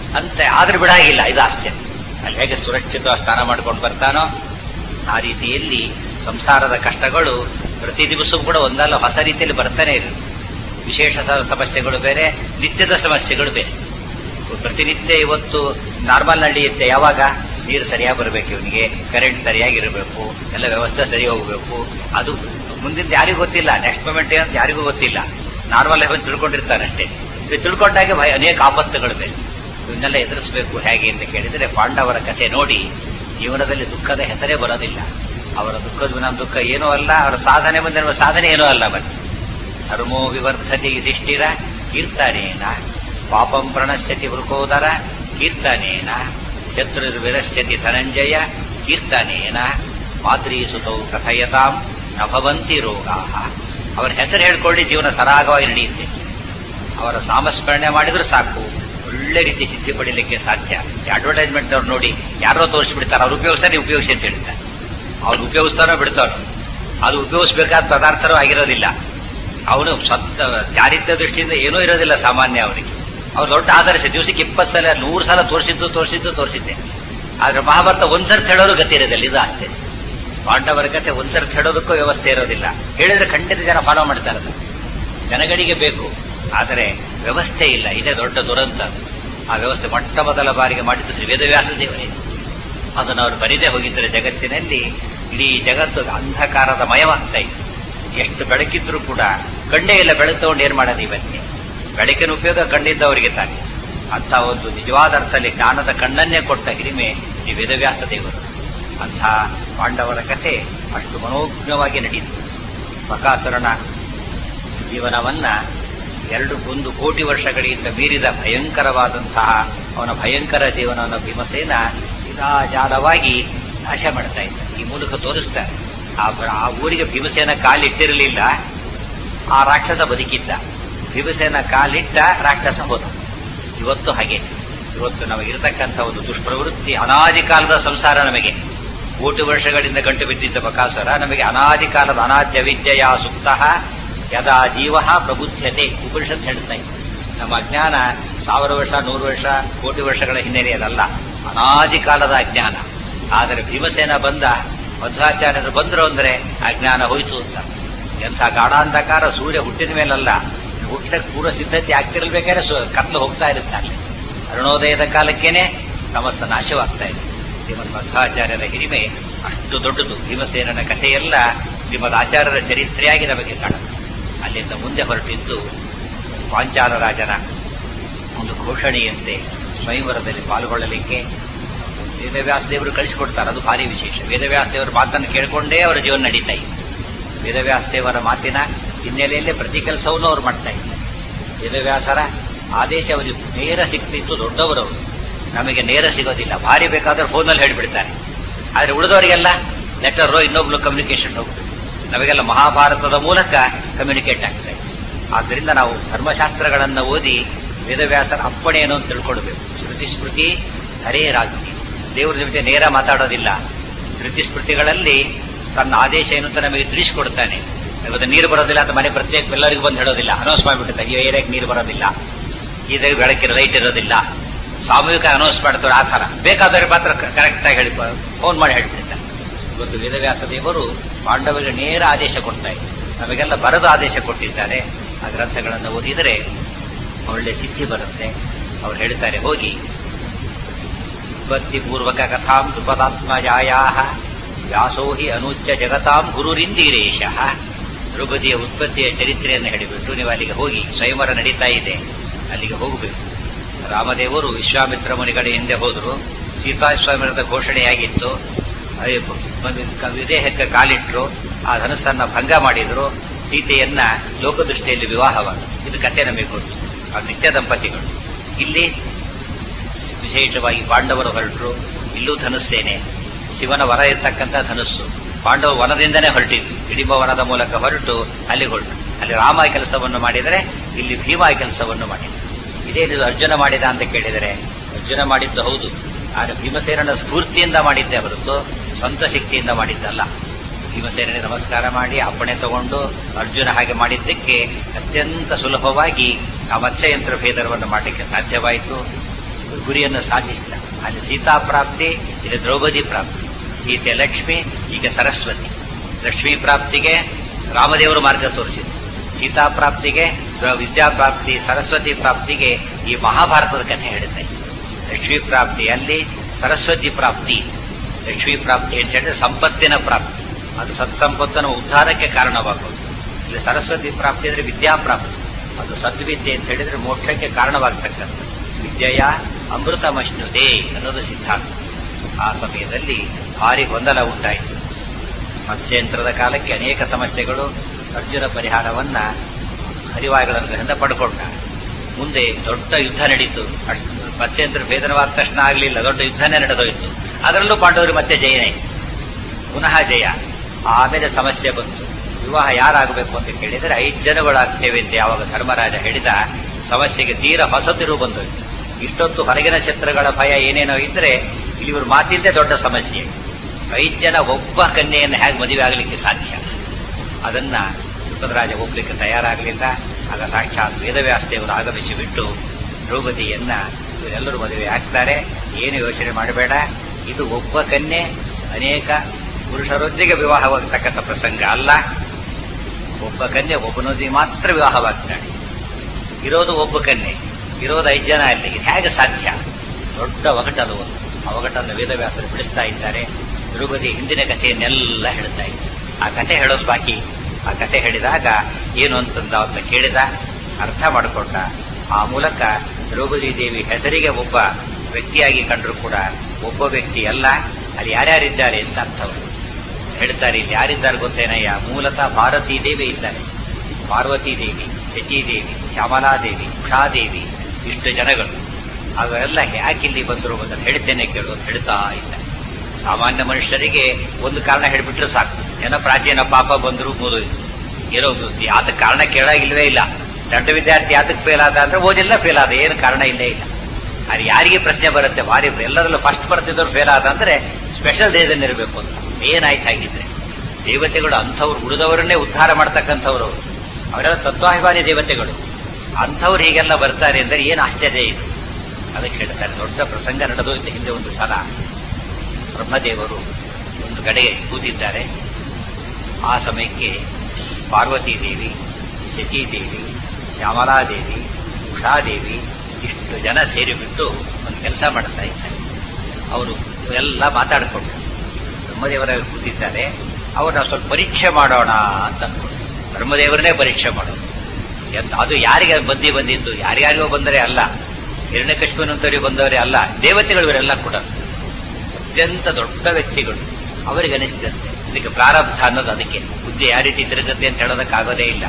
ಅಂತ ಆದ್ರೆ ಬಿಡಾಗಿಲ್ಲ. ಇದು ಆಶ್ಚರ್ಯ. ಅಲ್ಲಿ ಹೇಗೆ ಸುರಕ್ಷಿತವಾಗಿ ಸ್ನಾನ ಮಾಡ್ಕೊಂಡು ಬರ್ತಾನೋ ಆ ರೀತಿಯಲ್ಲಿ ಸಂಸಾರದ ಕಷ್ಟಗಳು ಪ್ರತಿ ದಿವಸವೂ ಕೂಡ ಒಂದಲ್ಲ ಹೊಸ ರೀತಿಯಲ್ಲಿ ಬರ್ತಾನೆ ಇರು. ವಿಶೇಷ ಸಮಸ್ಯೆಗಳು ಬೇರೆ, ನಿತ್ಯದ ಸಮಸ್ಯೆಗಳು ಬೇರೆ. ಪ್ರತಿನಿತ್ಯ ಇವತ್ತು ನಾರ್ಮಲ್ ನಡೆಯುತ್ತೆ. ಯಾವಾಗ ನೀರು ಸರಿಯಾಗಿ ಬರಬೇಕು, ಇವನಿಗೆ ಕರೆಂಟ್ ಸರಿಯಾಗಿರಬೇಕು, ಎಲ್ಲ ವ್ಯವಸ್ಥೆ ಸರಿ ಹೋಗಬೇಕು. ಅದು ಮುಂದಿನ ಯಾರಿಗೂ ಗೊತ್ತಿಲ್ಲ, ನೆಕ್ಸ್ಟ್ ಮೂಮೆಂಟ್ ಏನಂತ ಯಾರಿಗೂ ಗೊತ್ತಿಲ್ಲ. ನಾರ್ಮಲ್ ಹೇಗೆ ತಿಳ್ಕೊಂಡಿರ್ತಾನಷ್ಟೇ. ಇದು ತಿಳ್ಕೊಂಡಾಗ ಭಯ ಅನೇಕ ಆಪತ್ತುಗಳು ಬೇರೆ. ಇವನ್ನೆಲ್ಲ ಎದುರಿಸಬೇಕು ಹೇಗೆ ಅಂತ ಕೇಳಿದರೆ ಪಾಂಡವರ ಕಥೆ ನೋಡಿ ಜೀವನದಲ್ಲಿ ದುಃಖದ ಹೆಸರೇ ಬರೋದಿಲ್ಲ. ಅವರ ದುಃಖದ ನಮ್ಮ ದುಃಖ ಏನೂ ಅಲ್ಲ, ಅವರ ಸಾಧನೆ ಮುಂದೆ ನಮ್ಮ ಸಾಧನೆ ಏನೂ ಅಲ್ಲ. ಮತ್ತೆ ಧರ್ಮೋ ವಿವರ್ಧತೆ ಯುಧಿಷ್ಠಿರ ಕೀರ್ತನೇನ ಪಾಪಂ ಪ್ರಣಶ್ಯತಿ ವೃಕೋದರ ಕೀರ್ತನೇನ ಶತ್ರುರ್ವಿರಶ್ಯತಿ ಧನಂಜಯ ಕೀರ್ತನೇನ ಮಾತೃಸುತೌ ಕಥಯತಾಂ ನ ಭವಂತಿ ರೋಗಾಃ. ಅವರ ಹೆಸರು ಹೇಳ್ಕೊಳ್ಳಿ, ಜೀವನ ಸರಾಗವಾಗಿ ನಡೆಯುತ್ತೆ. ಅವರ ನಾಮಸ್ಮರಣೆ ಮಾಡಿದ್ರು ಸಾಕು, ಒಳ್ಳೆ ರೀತಿ ಸಿದ್ಧಿ ಪಡೀಲಿಕ್ಕೆ ಸಾಧ್ಯ. ಅಡ್ವರ್ಟೈಸ್ಮೆಂಟ್ ಅವ್ರು ನೋಡಿ ಯಾರೋ ತೋರಿಸ್ಬಿಡ್ತಾರೆ, ಅವ್ರು ಉಪಯೋಗಿಸ್ತಾರೆ, ನೀವು ಉಪಯೋಗಿಸಿ ಅಂತ ಹೇಳ್ತಾರೆ. ಅವ್ರು ಉಪಯೋಗಿಸ್ತಾರೋ ಬಿಡ್ತಾರೋ, ಅದು ಉಪಯೋಗಿಸ್ಬೇಕಾದ ಪದಾರ್ಥನೂ ಆಗಿರೋದಿಲ್ಲ. ಅವನು ಸ್ವತ್ತ ಚಾರಿತ್ರ್ಯ ದೃಷ್ಟಿಯಿಂದ ಏನೂ ಇರೋದಿಲ್ಲ ಸಾಮಾನ್ಯ ಅವರಿಗೆ. ಅವ್ರು ದೊಡ್ಡ ಆದರ್ಶ. ದಿವಸಕ್ಕೆ ಇಪ್ಪತ್ತು ಸಲ ನೂರು ಸಲ ತೋರಿಸಿದ್ದು ತೋರಿಸಿದ್ದು ತೋರಿಸಿದ್ದೆ. ಆದ್ರೆ ಮಹಾಭಾರತ ಒಂದ್ಸರ್ತಿ ಹೇಳೋರು ಗತಿ ಇರೋದಿಲ್ಲ. ಇದು ಆಶ್ಚರ್ಯ. ಪಾಂಡವರ ಕತೆ ಒಂದ್ಸರ್ತಿ ಹೇಳೋದಕ್ಕೂ ವ್ಯವಸ್ಥೆ ಇರೋದಿಲ್ಲ. ಹೇಳಿದ್ರೆ ಖಂಡಿತ ಜನ ಫಾಲೋ ಮಾಡ್ತಾರೆ. ಜನಗಳಿಗೆ ಬೇಕು, ಆದರೆ ವ್ಯವಸ್ಥೆ ಇಲ್ಲ. ಇದೇ ದೊಡ್ಡ ದುರಂತ. ಆ ವ್ಯವಸ್ಥೆ ಮೊಟ್ಟ ಮೊದಲ ಬಾರಿಗೆ ಮಾಡಿದ್ದು ಶ್ರೀ ವೇದವ್ಯಾಸ ದೇವರೇ. ಅದನ್ನು ಅವರು ಬರಿದೇ ಹೋಗಿದ್ದರೆ ಜಗತ್ತಿನಲ್ಲಿ ಇಡೀ ಜಗತ್ತು ಅಂಧಕಾರದ ಮಯವಾಗ್ತಾ ಇತ್ತು. ಎಷ್ಟು ಬೆಳಕಿದ್ರೂ ಕೂಡ ಕಣ್ಣೇ ಇಲ್ಲ. ಬೆಳಕು ತಗೊಂಡು ಏನ್ ಮಾಡೋದು ಇವತ್ತೆ? ಬೆಳಕಿನ ಉಪಯೋಗ ಕಣ್ಣಿದ್ದವರಿಗೆ ತಾನೆ. ಅಂಥ ಒಂದು ನಿಜವಾದ ಅರ್ಥದಲ್ಲಿ ಜ್ಞಾನದ ಕಣ್ಣನ್ನೇ ಕೊಟ್ಟ ಹಿರಿಮೆ ಈ ವೇದವ್ಯಾಸ ದೇವರು. ಅಂಥ ಪಾಂಡವರ ಕಥೆ ಅಷ್ಟು ಮನೋಜ್ಞವಾಗಿ ನಡೆಯಿತು. ಬಕಾಸುರನ ಜೀವನವನ್ನ ಎರಡು ಒಂದು ಕೋಟಿ ವರ್ಷಗಳಿಂದ ಮೀರಿದ ಭಯಂಕರವಾದಂತಹ ಅವನ ಭಯಂಕರ ಜೀವನವನ್ನು ಭೀಮಸೇನ ಇದಾಜಾಲವಾಗಿ ನಾಶ ಮಾಡ್ತಾ ಇದ್ದ. ಈ ಮೂಲಕ ತೋರಿಸ್ತಾರೆ ಆ ಊರಿಗೆ ಭೀಮಸೇನ ಕಾಲಿಟ್ಟಿರಲಿಲ್ಲ, ಆ ರಾಕ್ಷಸ ಬದುಕಿದ್ದ. ಭೀಮಸೇನ ಕಾಲಿಟ್ಟ ರಾಕ್ಷಸ ಹೋದ. ಇವತ್ತು ಹಾಗೆ. ಇವತ್ತು ನಮಗಿರ್ತಕ್ಕಂಥ ಒಂದು ದುಷ್ಪ್ರವೃತ್ತಿ, ಅನಾದಿ ಕಾಲದ ಸಂಸಾರ. ನಮಗೆ ಕೋಟಿ ವರ್ಷಗಳಿಂದ ಗಂಟು ಬಿದ್ದಿದ್ದ ಬಕಾಸುರ ನಮಗೆ ಅನಾದಿ ಕಾಲದ ಅನಾದ್ಯ ವಿದ್ಯೆಯ ಸುಪ್ತ ಯದಾ ಜೀವ ಪ್ರಬುದ್ಧತೆ ಉಪನಿಷತ್ ಹೇಳ್ತಾ ಇತ್ತು. ನಮ್ಮ ಅಜ್ಞಾನ ಸಾವಿರ ವರ್ಷ, ನೂರು ವರ್ಷ, ಕೋಟಿ ವರ್ಷಗಳ ಹಿನ್ನೆಲೆಯದಲ್ಲ, ಅನಾದಿ ಕಾಲದ ಅಜ್ಞಾನ. ಆದರೆ ಭೀಮಸೇನ ಬಂದ, ಮಧ್ವಾಚಾರ್ಯರು ಬಂದರು ಅಂದ್ರೆ ಅಜ್ಞಾನ ಹೋಯ್ತು ಅಂತ. ಎಂಥ ಗಾಢಾಂಧಕಾರ. ಸೂರ್ಯ ಹುಟ್ಟಿದ ಮೇಲಲ್ಲ, ಹುಟ್ಟಕ್ಕೆ ಪೂರ್ವ ಸಿದ್ಧತೆ ಆಗ್ತಿರ್ಬೇಕಾದ್ರೆ ಕತ್ಲು ಹೋಗ್ತಾ ಇರುತ್ತೆ. ಅಲ್ಲಿ ಅರುಣೋದಯದ ಕಾಲಕ್ಕೇನೆ ತಮಸ್ಸ ನಾಶವಾಗ್ತಾ ಇದೆ. ಶ್ರೀಮದ್ ಮಧ್ವಾಚಾರ್ಯರ ಹಿರಿಮೆ ಅಷ್ಟು ದೊಡ್ಡದು. ಭೀಮಸೇನನ ಕಥೆಯೆಲ್ಲ ಶ್ರೀಮದ್ ಆಚಾರ್ಯರ ಚರಿತ್ರೆಯಾಗಿ ನಮಗೆ ಕಾಣುತ್ತೆ. ಅಲ್ಲಿಂದ ಮುಂದೆ ಹೊರಟಿದ್ದು ಪಾಂಚಾಲ ರಾಜನ ಒಂದು ಘೋಷಣೆಯಂತೆ ಸ್ವಯಂವರದಲ್ಲಿ ಪಾಲ್ಗೊಳ್ಳಲಿಕ್ಕೆ ವೇದವ್ಯಾಸ ದೇವರು ಕಳಿಸಿಕೊಡ್ತಾರೆ. ಅದು ಭಾರಿ ವಿಶೇಷ. ವೇದವ್ಯಾಸ ದೇವರ ಮಾತನ್ನು ಕೇಳಿಕೊಂಡೇ ಅವರ ಜೀವನ ನಡೀತಾ ಇತ್ತು. ವೇದವ್ಯಾಸ ದೇವರ ಮಾತಿನ ಹಿನ್ನೆಲೆಯಲ್ಲೇ ಪ್ರತಿ ಕೆಲಸವನ್ನು ಅವ್ರು ಮಾಡ್ತಾ ಇದ್ದಾರೆ. ವೇದವ್ಯಾಸರ ಆದೇಶ ಅವರಿಗೆ ನೇರ ಸಿಗ್ತಿತ್ತು. ದೊಡ್ಡವರವರು ನಮಗೆ ನೇರ ಸಿಗೋದಿಲ್ಲ. ಭಾರಿ ಬೇಕಾದ್ರೆ ಫೋನಲ್ಲಿ ಹೇಳಿಬಿಡ್ತಾರೆ. ಆದರೆ ಉಳಿದವರಿಗೆಲ್ಲ ಲೆಟರ್ ಇನ್ನೊಬ್ಳು ಕಮ್ಯುನಿಕೇಶನ್ ಹೋಗ್ತದೆ. ನಮಗೆಲ್ಲ ಮಹಾಭಾರತದ ಮೂಲಕ ಕಮ್ಯುನಿಕೇಟ್ ಆಗ್ತದೆ. ಆದ್ದರಿಂದ ನಾವು ಧರ್ಮಶಾಸ್ತ್ರಗಳನ್ನು ಓದಿ ವೇದವ್ಯಾಸರ ಅಪ್ಪಣೆ ಏನು ಅಂತ ತಿಳ್ಕೊಳ್ಬೇಕು. ಶ್ರುತಿ ಸ್ಮೃತಿ ಹರೇ ರಾಜ್ಞಿ. ದೇವ್ರ ಜೊತೆ ನೇರ ಮಾತಾಡೋದಿಲ್ಲ. ಶ್ರುತಿ ಸ್ಮೃತಿಗಳಲ್ಲಿ ತನ್ನ ಆದೇಶ ಏನು ಅಂತ ನಮಗೆ ತಿಳಿಸಿಕೊಡ್ತಾನೆ. ಇವತ್ತು ನೀರು ಬರೋದಿಲ್ಲ ಅಂತ ಮನೆ ಪ್ರತ್ಯೇಕ ಎಲ್ಲರಿಗೂ ಬಂದು ಹೇಳೋದಿಲ್ಲ. ಅನೌನ್ಸ್ ಮಾಡಿಬಿಡ್ತಾರೆ, ಈ ಏರಿಯಾಕ್ಕೆ ನೀರು ಬರೋದಿಲ್ಲ, ಇದಾಗ ಬೆಳಕಿನ ಲೈಟ್ ಇರೋದಿಲ್ಲ. ಸಾಮೂಹಿಕ ಅನೌನ್ಸ್ ಮಾಡ್ತಾರೆ. ಆ ಥರ ಬೇಕಾದವ್ರಿಗೆ ಮಾತ್ರ ಕರೆಕ್ಟಾಗಿ ಹೇಳಿ ಫೋನ್ ಮಾಡಿ ಹೇಳಿಬಿಡ್ತಾರೆ. ಇವತ್ತು ವೇದವ್ಯಾಸ ದೇವರು ಪಾಂಡವರಿಗೆ ನೇರ ಆದೇಶ ಕೊಡ್ತಾ ಇದ್ದಾರೆ. ನಮಗೆಲ್ಲ ಬರದ ಆದೇಶ ಕೊಟ್ಟಿದ್ದಾರೆ. ಆ ಗ್ರಂಥಗಳನ್ನು ಓದಿದರೆ ಒಳ್ಳೆ ಸಿದ್ಧಿ ಬರುತ್ತೆ. ಅವ್ರು ಹೇಳ್ತಾರೆ, ಹೋಗಿ ಉತ್ಪತ್ತಿಪೂರ್ವಕ ಕಥಾಂ ದ್ರುಪದಾತ್ಮಜಾಯಾ ವ್ಯಾಸೋ ಹಿ ಅನುಚ್ಯ ಜಗತಾಂ ಗುರುರಿಂದಿರೇಶ. ದ್ರೌಪದಿಯ ಉತ್ಪತ್ತಿಯ ಚರಿತ್ರೆಯನ್ನು ಹೇಳಿಬಿಟ್ಟು ನೀವು ಅಲ್ಲಿಗೆ ಹೋಗಿ, ಸ್ವಯಂವರ ನಡೀತಾ ಇದೆ, ಅಲ್ಲಿಗೆ ಹೋಗಬೇಕು. ರಾಮದೇವರು ವಿಶ್ವಾಮಿತ್ರ ಮುನಿಗಳ ಹಿಂದೆ ಹೋದರು. ಸೀತಾ ಸ್ವಯಂವರದ ಘೋಷಣೆಯಾಗಿತ್ತು. ವಿದೇಹಕ್ಕೆ ಕಾಲಿಟ್ಟರು. ಆ ಧನಸ್ಸನ್ನ ಭಂಗ ಮಾಡಿದ್ರು. ಸೀತೆಯನ್ನ ಲೋಕದೃಷ್ಟಿಯಲ್ಲಿ ವಿವಾಹವಾದ. ಇದು ಕಥೆ ನಮಗೆ ಗೊತ್ತು. ಆ ನಿತ್ಯ ದಂಪತಿಗಳು. ಇಲ್ಲಿ ವಿಶೇಷವಾಗಿ ಪಾಂಡವರು ಹೊರಟರು. ಇಲ್ಲೂ ಧನುಸ್ಸೇನೆ, ಶಿವನ ವರ ಇರ್ತಕ್ಕಂಥ ಧನುಸ್ಸು. ಪಾಂಡವ ವನದಿಂದನೇ ಹೊರಟಿದ್ದು. ಹಿಡಿಂಬ ವನದ ಮೂಲಕ ಹೊರಟು ಅಲ್ಲಿಗೆ ಹೊರಟು. ಅಲ್ಲಿ ರಾಮ ಕೆಲಸವನ್ನು ಮಾಡಿದರೆ ಇಲ್ಲಿ ಭೀಮ ಕೆಲಸವನ್ನು ಮಾಡಿದ. ಇದೇನಿದು ಅರ್ಜುನ ಮಾಡಿದ ಅಂತ ಕೇಳಿದರೆ, ಅರ್ಜುನ ಮಾಡಿದ್ದು ಹೌದು, ಆದರೆ ಭೀಮಸೇನನ ಸ್ಫೂರ್ತಿಯಿಂದ ಮಾಡಿದ್ದೆ ಹೊರತು ಸ್ವಂತ ಶಕ್ತಿಯಿಂದ ಮಾಡಿದ್ದಲ್ಲ. ಭೀಮಸೇನಿಗೆ ನಮಸ್ಕಾರ ಮಾಡಿ ಅಪ್ಪಣೆ ತಗೊಂಡು ಅರ್ಜುನ ಹಾಗೆ ಮಾಡಿದ್ದಕ್ಕೆ ಅತ್ಯಂತ ಸುಲಭವಾಗಿ ಆ ಮತ್ಸ್ಯಯಂತ್ರ ಭೇದವನ್ನು ಮಾಡಲಿಕ್ಕೆ ಸಾಧ್ಯವಾಯಿತು. ಗುರಿಯನ್ನು ಸಾಧಿಸಿದ. ಅಲ್ಲಿ ಸೀತಾ ಪ್ರಾಪ್ತಿ, ಇಲ್ಲಿ ದ್ರೌಪದಿ ಪ್ರಾಪ್ತಿ. ಸೀತೆ ಲಕ್ಷ್ಮಿ, ಈಗ ಸರಸ್ವತಿ. ಲಕ್ಷ್ಮೀ ಪ್ರಾಪ್ತಿಗೆ ರಾಮದೇವರು ಮಾರ್ಗ ತೋರಿಸಿದ್ರು, ಸೀತಾ ಪ್ರಾಪ್ತಿಗೆ ವಿದ್ಯಾಪ್ರಾಪ್ತಿ, ಸರಸ್ವತಿ ಪ್ರಾಪ್ತಿಗೆ ಈ ಮಹಾಭಾರತದ ಕಥೆ ಹೇಳುತ್ತೆ. ಲಕ್ಷ್ಮೀ ಪ್ರಾಪ್ತಿ ಅಲ್ಲಿ, ಸರಸ್ವತಿ ಪ್ರಾಪ್ತಿ. ಲಕ್ಷ್ಮೀ ಪ್ರಾಪ್ತಿ ಅಂತ ಹೇಳಿದ್ರೆ ಸಂಪತ್ತಿನ ಪ್ರಾಪ್ತಿ, ಅದು ಸತ್ಸಂಪತ್ತನ ಉದ್ಧಾರಕ್ಕೆ ಕಾರಣವಾಗುವುದು. ಇಲ್ಲಿ ಸರಸ್ವತಿ ಪ್ರಾಪ್ತಿ ಅಂದ್ರೆ ವಿದ್ಯಾಪ್ರಾಪ್ತಿ, ಅದು ಸದ್ವಿದ್ಯೆ ಅಂತ ಹೇಳಿದ್ರೆ ಮೋಕ್ಷಕ್ಕೆ ಕಾರಣವಾಗ್ತಕ್ಕಂಥ. ವಿದ್ಯೆಯ ಅಮೃತಮಶ್ನುತೆ ಅನ್ನೋದು ಸಿದ್ಧಾಂತ. ಆ ಸಮಯದಲ್ಲಿ ಭಾರಿ ಗೊಂದಲ ಉಂಟಾಯಿತು. ಮತ್ಸ್ಯಂತ್ರದ ಕಾಲಕ್ಕೆ ಅನೇಕ ಸಮಸ್ಯೆಗಳು. ಅರ್ಜುನ ಪರಿಹಾರವನ್ನ ಹರಿವಾಯುಗಳಿಂದ ಪಡ್ಕೊಂಡ. ಮುಂದೆ ದೊಡ್ಡ ಯುದ್ಧ ನಡೀತು. ಮತ್ಸ್ಯಂತ್ರ ಭೇದನವಾದ ತಕ್ಷಣ ಆಗಲಿಲ್ಲ, ದೊಡ್ಡ ಯುದ್ಧನೇ ನಡೆದೋಯ್ತು. ಅದರಲ್ಲೂ ಪಾಂಡವರು ಮತ್ತೆ ಜಯನೇ, ಪುನಃ ಜಯ. ಆಮೇಲೆ ಸಮಸ್ಯೆ ಬಂತು, ವಿವಾಹ ಯಾರಾಗಬೇಕು ಅಂತ ಕೇಳಿದರೆ ಐದು ಜನಗಳಾಗ್ತೇವೆ ಅಂತ ಯಾವಾಗ ಧರ್ಮರಾಜ ಹೇಳಿದ, ಸಮಸ್ಯೆಗೆ ತೀರ ಹೊಸ ತಿರುವು ಬಂದೋಯ್ತು. ಇಷ್ಟೊತ್ತು ಹೊರಗಿನ ಶತ್ರುಗಳ ಭಯ ಏನೇನೋ ಇದ್ರೆ, ಇಲ್ಲಿ ಇವ್ರ ಮಾತಿಂದೇ ದೊಡ್ಡ ಸಮಸ್ಯೆ. ಐದು ಜನ ಒಬ್ಬ ಕನ್ಯೆಯನ್ನು ಹೇಗೆ ಮದುವೆ ಆಗಲಿಕ್ಕೆ ಸಾಧ್ಯ? ಅದನ್ನ ಧರ್ಮರಾಜ ಒಪ್ಪಲಿಕ್ಕೆ ತಯಾರಾಗಲಿಲ್ಲ. ಆಗ ಸಾಕ್ಷಾತ್ ವೇದವ್ಯಾಸದೇವರು ಆಗಮಿಸಿ ಬಿಟ್ಟು ದ್ರೌಪದಿಯನ್ನ ಇವರೆಲ್ಲರೂ ಮದುವೆ ಆಗ್ತಾರೆ, ಏನು ಯೋಚನೆ ಮಾಡಬೇಡ, ಇದು ಒಬ್ಬ ಕನ್ಯೆ ಅನೇಕ ಪುರುಷರೊಂದಿಗೆ ವಿವಾಹವಾಗತಕ್ಕಂಥ ಪ್ರಸಂಗ ಅಲ್ಲ. ಒಬ್ಬ ಕನ್ಯೆ ಒಬ್ಬನೊಂದಿಗೆ ಮಾತ್ರ ವಿವಾಹವಾಗ್ತಾಳೆ. ಇರೋದು ಒಬ್ಬ ಕನ್ಯೆ, ಇರೋದು ಐದು ಜನ ಅಲ್ಲಿ, ಇದು ಹೇಗೆ ಸಾಧ್ಯ? ದೊಡ್ಡ ಒಗಟದು. ಆ ಒಗಟನ್ನು ವೇದವ್ಯಾಸರು ಬಿಡಿಸ್ತಾ ಇದ್ದಾರೆ. ದ್ರೌಪದಿ ಹಿಂದಿನ ಕಥೆಯನ್ನೆಲ್ಲ ಹೇಳ್ತಾ ಇದ್ದಾರೆ. ಆ ಕಥೆ ಹೇಳೋದು ಬಾಕಿ. ಆ ಕಥೆ ಹೇಳಿದಾಗ ಏನು ಅಂತಂದ ಅಂತ ಕೇಳಿದ, ಅರ್ಥ ಮಾಡಿಕೊಂಡ. ಆ ಮೂಲಕ ದ್ರೌಪದಿ ದೇವಿ ಹೆಸರಿಗೆ ಒಬ್ಬ ವ್ಯಕ್ತಿಯಾಗಿ ಕಂಡರೂ ಕೂಡ ಒಬ್ಬ ವ್ಯಕ್ತಿ ಅಲ್ಲ, ಅಲ್ಲಿ ಯಾರ್ಯಾರಿದ್ದಾರೆ ಅಂತ ಅರ್ಥವರು ಹೇಳ್ತಾರೆ. ಇಲ್ಲಿ ಯಾರಿದ್ದಾರೆ ಗೊತ್ತೇನಯ್ಯ? ಮೂಲತಃ ಭಾರತೀ ದೇವಿ ಇದ್ದಾರೆ. ಪಾರ್ವತೀ ದೇವಿ, ಶಚೀದೇವಿ, ಶ್ಯಾಮಲಾದೇವಿ, ಉಷಾದೇವಿ, ಇಷ್ಟು ಜನಗಳು. ಅವೆಲ್ಲ ಯಾಕಿಲ್ಲಿ ಬಂದರು ಅಂತ ಹೇಳ್ತೇನೆ ಕೇಳು ಅಂತ ಹೇಳ್ತಾ ಇದ್ದಾರೆ. ಸಾಮಾನ್ಯ ಮನುಷ್ಯರಿಗೆ ಒಂದು ಕಾರಣ ಹೇಳಿಬಿಟ್ರೆ ಸಾಕು, ಏನೋ ಪ್ರಾಚೀನ ಪಾಪ ಬಂದರೂ ಓದೋಯ್ತು. ಏನೋ ಆತ ಕಾರಣ ಕೇಳಾಗಿಲ್ವೇ ಇಲ್ಲ. ದೊಡ್ಡ ವಿದ್ಯಾರ್ಥಿ ಯಾತಕ್ಕೆ ಫೇಲ್ ಆದ ಅಂದ್ರೆ ಓದಿಲ್ಲ, ಫೇಲ್ ಆದ, ಏನು ಕಾರಣ ಇಲ್ಲೇ ಇಲ್ಲ. ಅದು ಯಾರಿಗೆ ಪ್ರಶ್ನೆ ಬರುತ್ತೆ? ಭಾರಿ ಎಲ್ಲರಲ್ಲೂ ಫಸ್ಟ್ ಬರ್ತಿದ್ದವ್ರು ಫೇಲ್ ಆದ ಅಂದ್ರೆ ಸ್ಪೆಷಲ್ ರೀಸನ್ ಇರಬೇಕು ಅಂತ. ಏನಾಯ್ತು ಹಾಗಿದ್ರೆ? ದೇವತೆಗಳು ಅಂಥವ್ರು ಉಳಿದವರನ್ನೇ ಉದ್ಧಾರ ಮಾಡ್ತಕ್ಕಂಥವ್ರು, ಅವರೆಲ್ಲ ತತ್ವಾಭಿಮಾನಿ ದೇವತೆಗಳು. ಅಂಥವ್ರು ಹೀಗೆಲ್ಲ ಬರ್ತಾರೆ ಅಂದರೆ ಏನು ಆಶ್ಚರ್ಯ ಇದು? ಅದಕ್ಕೆ ಹೇಳ್ತಾರೆ, ದೊಡ್ಡ ಪ್ರಸಂಗ ನಡೆದೋಯ್ತು ಹಿಂದೆ ಒಂದು ಸಲ. ಬ್ರಹ್ಮದೇವರು ಒಂದು ಕಡೆಗೆ ಕೂತಿದ್ದಾರೆ. ಆ ಸಮಯಕ್ಕೆ ಪಾರ್ವತೀ ದೇವಿ, ಶಚೀದೇವಿ, ಶ್ಯಾಮಲಾದೇವಿ, ಉಷಾದೇವಿ ಇಷ್ಟು ಜನ ಸೇರಿಬಿಟ್ಟು ಒಂದು ಕೆಲಸ ಮಾಡ್ತಾ ಇದ್ದಾರೆ. ಅವರು ಎಲ್ಲ ಮಾತಾಡಿಕೊಂಡು ಬ್ರಹ್ಮದೇವರ ಕೂತಿದ್ದಾರೆ. ಅವ್ರನ್ನ ಸ್ವಲ್ಪ ಪರೀಕ್ಷೆ ಮಾಡೋಣ ಅಂತ ಅಂದ್ಕೊಂಡು ಬ್ರಹ್ಮದೇವರನ್ನೇ ಪರೀಕ್ಷೆ ಮಾಡೋದು. ಅದು ಯಾರಿಗೆ ಬುದ್ಧಿ ಬಂದಿದ್ದು? ಯಾರ್ಯಾರಿಗೋ ಬಂದರೆ ಅಲ್ಲ, ಹಿರಣ್ಯಕಶ್ಯಪನಂತವರಿಗೆ ಬಂದವರೇ ಅಲ್ಲ, ದೇವತೆಗಳು ಇವರೆಲ್ಲ ಕೂಡ ಅತ್ಯಂತ ದೊಡ್ಡ ವ್ಯಕ್ತಿಗಳು. ಅವರಿಗೆ ಅನಿಸಿದಂತೆ ಇದಕ್ಕೆ ಪ್ರಾರಬ್ಧ ಅನ್ನೋದು. ಅದಕ್ಕೆ ಬುದ್ಧಿ ಯಾವ ರೀತಿ ತಿರುಗುತ್ತೆ ಅಂತ ಹೇಳೋದಕ್ಕಾಗೋದೇ ಇಲ್ಲ.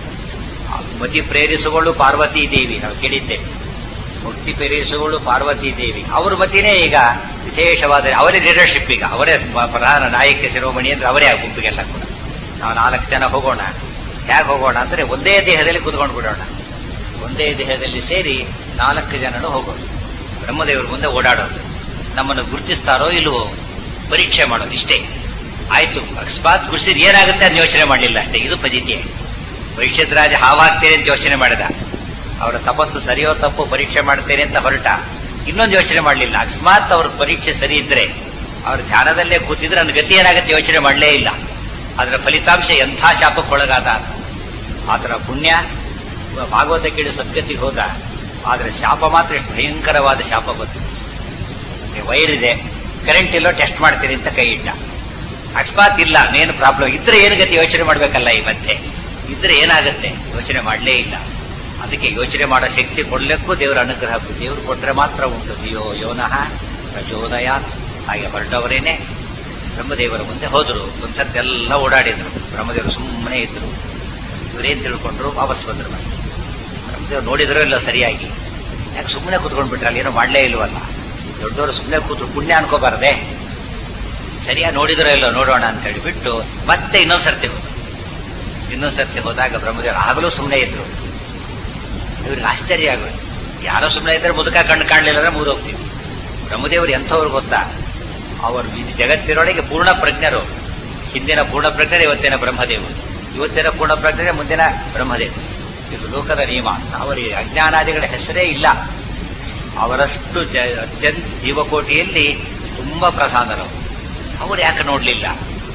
ಮತಿ ಪ್ರೇರಿಸುಗಳು ಪಾರ್ವತೀ ದೇವಿ, ನಾವು ಕೇಳಿದ್ದೇವೆ. ಮುಕ್ತಿ ಪ್ರೇರಿಸುಗಳು ಪಾರ್ವತೀ ದೇವಿ, ಅವ್ರ ಮತಿನೇ ಈಗ ವಿಶೇಷವಾದ ಅವರೇ ಲೀಡರ್ಶಿಪ್. ಈಗ ಅವರೇ ಪ್ರಧಾನ ನಾಯಕ ಶಿರೋಮಣಿ ಅಂದ್ರೆ ಅವರೇ ಆ ಗುಂಪಿಗೆಲ್ಲ ಕೂಡ. ನಾವು ನಾಲ್ಕು ಜನ ಹೋಗೋಣ. ಹೇಗೆ ಹೋಗೋಣ ಅಂದ್ರೆ ಒಂದೇ ದೇಹದಲ್ಲಿ ಕೂತ್ಕೊಂಡು ಬಿಡೋಣ. ಒಂದೇ ದೇಹದಲ್ಲಿ ಸೇರಿ ನಾಲ್ಕು ಜನನು ಹೋಗೋಣ. ಬ್ರಹ್ಮದೇವರ ಮುಂದೆ ಓಡಾಡೋದು. ನಮ್ಮನ್ನು ಗುರುತಿಸ್ತಾರೋ ಇಲ್ವೋ ಪರೀಕ್ಷೆ ಮಾಡೋದು, ಇಷ್ಟೇ ಆಯ್ತು. ಅಕಸ್ಮಾತ್ ಗುರುಸಿದ್ ಏನಾಗುತ್ತೆ ಅಂತ ಯೋಚನೆ ಮಾಡಲಿಲ್ಲ ಅಷ್ಟೇ. ಇದು ಪದ್ಧತಿ. ಪರೀಕ್ಷಿತ್ ರಾಜ ಹಾವಾಗ್ತೇನೆ ಅಂತ ಯೋಚನೆ ಮಾಡಿದ. ಅವರ ತಪಸ್ಸು ಸರಿಯೋ ತಪ್ಪು ಪರೀಕ್ಷೆ ಮಾಡ್ತೇನೆ ಅಂತ ಹೊರಟ. ಇನ್ನೊಂದು ಯೋಚನೆ ಮಾಡಲಿಲ್ಲ, ಅಕಸ್ಮಾತ್ ಅವ್ರ ಪರೀಕ್ಷೆ ಸರಿ ಇದ್ರೆ, ಅವ್ರ ಧ್ಯಾನದಲ್ಲೇ ಕೂತಿದ್ರೆ ನನ್ನ ಗತಿ ಏನಾಗುತ್ತೆ ಯೋಚನೆ ಮಾಡಲೇ ಇಲ್ಲ. ಅದರ ಫಲಿತಾಂಶ ಎಂಥ ಶಾಪಕ್ಕೊಳಗಾದ. ಆತರ ಪುಣ್ಯ ಭಾಗವತ ಕೇಳಿ ಸದ್ಗತಿಗೆ ಹೋದ. ಆದರೆ ಶಾಪ ಮಾತ್ರ ಎಷ್ಟು ಭಯಂಕರವಾದ ಶಾಪ ಬಂತು. ವೈರ್ ಇದೆ, ಕರೆಂಟ್ ಇಲ್ಲೋ ಟೆಸ್ಟ್ ಮಾಡ್ತೀನಿ ಅಂತ ಕೈ ಇಟ್ಟ. ಅಕಸ್ಮಾತ್ ಇಲ್ಲ, ಏನು ಪ್ರಾಬ್ಲಮ್ ಇದ್ರೆ ಏನು ಗತಿ ಯೋಚನೆ ಮಾಡ್ಬೇಕಲ್ಲ. ಈ ಮಧ್ಯೆ ಇದ್ರೆ ಏನಾಗುತ್ತೆ ಯೋಚನೆ ಮಾಡಲೇ ಇಲ್ಲ. ಅದಕ್ಕೆ ಯೋಚನೆ ಮಾಡೋ ಶಕ್ತಿ ಕೊಡ್ಲಿಕ್ಕೂ ದೇವರ ಅನುಗ್ರಹ. ದೇವರು ಕೊಟ್ಟರೆ ಮಾತ್ರ ಉಂಟು. ಧಿಯೋ ಯೋನಃ ಪ್ರಚೋದಯಾತ್. ಹಾಗೆ ಹೊರಟವರೇನೆ ಬ್ರಹ್ಮದೇವರ ಮುಂದೆ ಹೋದರು. ಒಂದ್ಸತ್ತೆಲ್ಲ ಓಡಾಡಿದ್ರು. ಬ್ರಹ್ಮದೇವರು ಸುಮ್ಮನೆ ಇದ್ರು. ಇವರೇನ್ ತಿಳ್ಕೊಂಡ್ರು, ವಾಪಸ್ ಬಂದ್ರು. ಬ್ರಹ್ಮದೇವರು ನೋಡಿದ್ರೋ ಇಲ್ಲ ಸರಿಯಾಗಿ, ಯಾಕೆ ಸುಮ್ಮನೆ ಕೂತ್ಕೊಂಡ್ ಬಿಟ್ರೆ ಅಲ್ಲಿ ಏನೋ ಮಾಡಲೇ ಇಲ್ವಲ್ಲ. ದೊಡ್ಡವರು ಸುಮ್ಮನೆ ಕೂತ್ರು ಪುಣ್ಯ ಅನ್ಕೋಬಾರ್ದೆ. ಸರಿಯಾಗಿ ನೋಡಿದ್ರೋ ಇಲ್ಲೋ ನೋಡೋಣ ಅಂತ ಹೇಳಿ ಬಿಟ್ಟು ಮತ್ತೆ ಇನ್ನೊಂದ್ಸರ್ತಿ ಹೋದ್ರು. ಇನ್ನೊಂದ್ಸರ್ತಿ ಹೋದಾಗ ಬ್ರಹ್ಮದೇವರು ಆಗಲೂ ಸುಮ್ಮನೆ ಇದ್ರು. ಇವ್ರಿಗೆ ಆಶ್ಚರ್ಯ ಆಗೋದು. ಯಾರೋ ಸುಮ್ಮನೆ ಇದ್ರೆ ಮುದುಕ ಕಣ್ಣು ಕಾಣಲಿಲ್ಲ ಅಂದ್ರೆ ಮುಗಿದೋಗ್ತೀವಿ. ಬ್ರಹ್ಮದೇವರು ಎಂಥವ್ರು ಗೊತ್ತಾ? ಅವರು ಈ ಜಗತ್ತಿನೊಳಗೆ ಪೂರ್ಣ ಪ್ರಜ್ಞರು. ಹಿಂದಿನ ಪೂರ್ಣ ಪ್ರಜ್ಞರೇ ಇವತ್ತಿನ ಬ್ರಹ್ಮದೇವರು, ಇವತ್ತಿನ ಪೂರ್ಣ ಪ್ರಜ್ಞರೇ ಮುಂದಿನ ಬ್ರಹ್ಮದೇವರು. ಇದು ಲೋಕದ ನಿಯಮ. ಅವರಿಗೆ ಅಜ್ಞಾನಾದಿಗಳ ಹೆಸರೇ ಇಲ್ಲ. ಅವರಷ್ಟು ಜ ಅತ್ಯಂತ ಜೀವಕೋಟಿಯಲ್ಲಿ ತುಂಬಾ ಪ್ರಧಾನರು. ಅವರು ಯಾಕೆ ನೋಡ್ಲಿಲ್ಲ?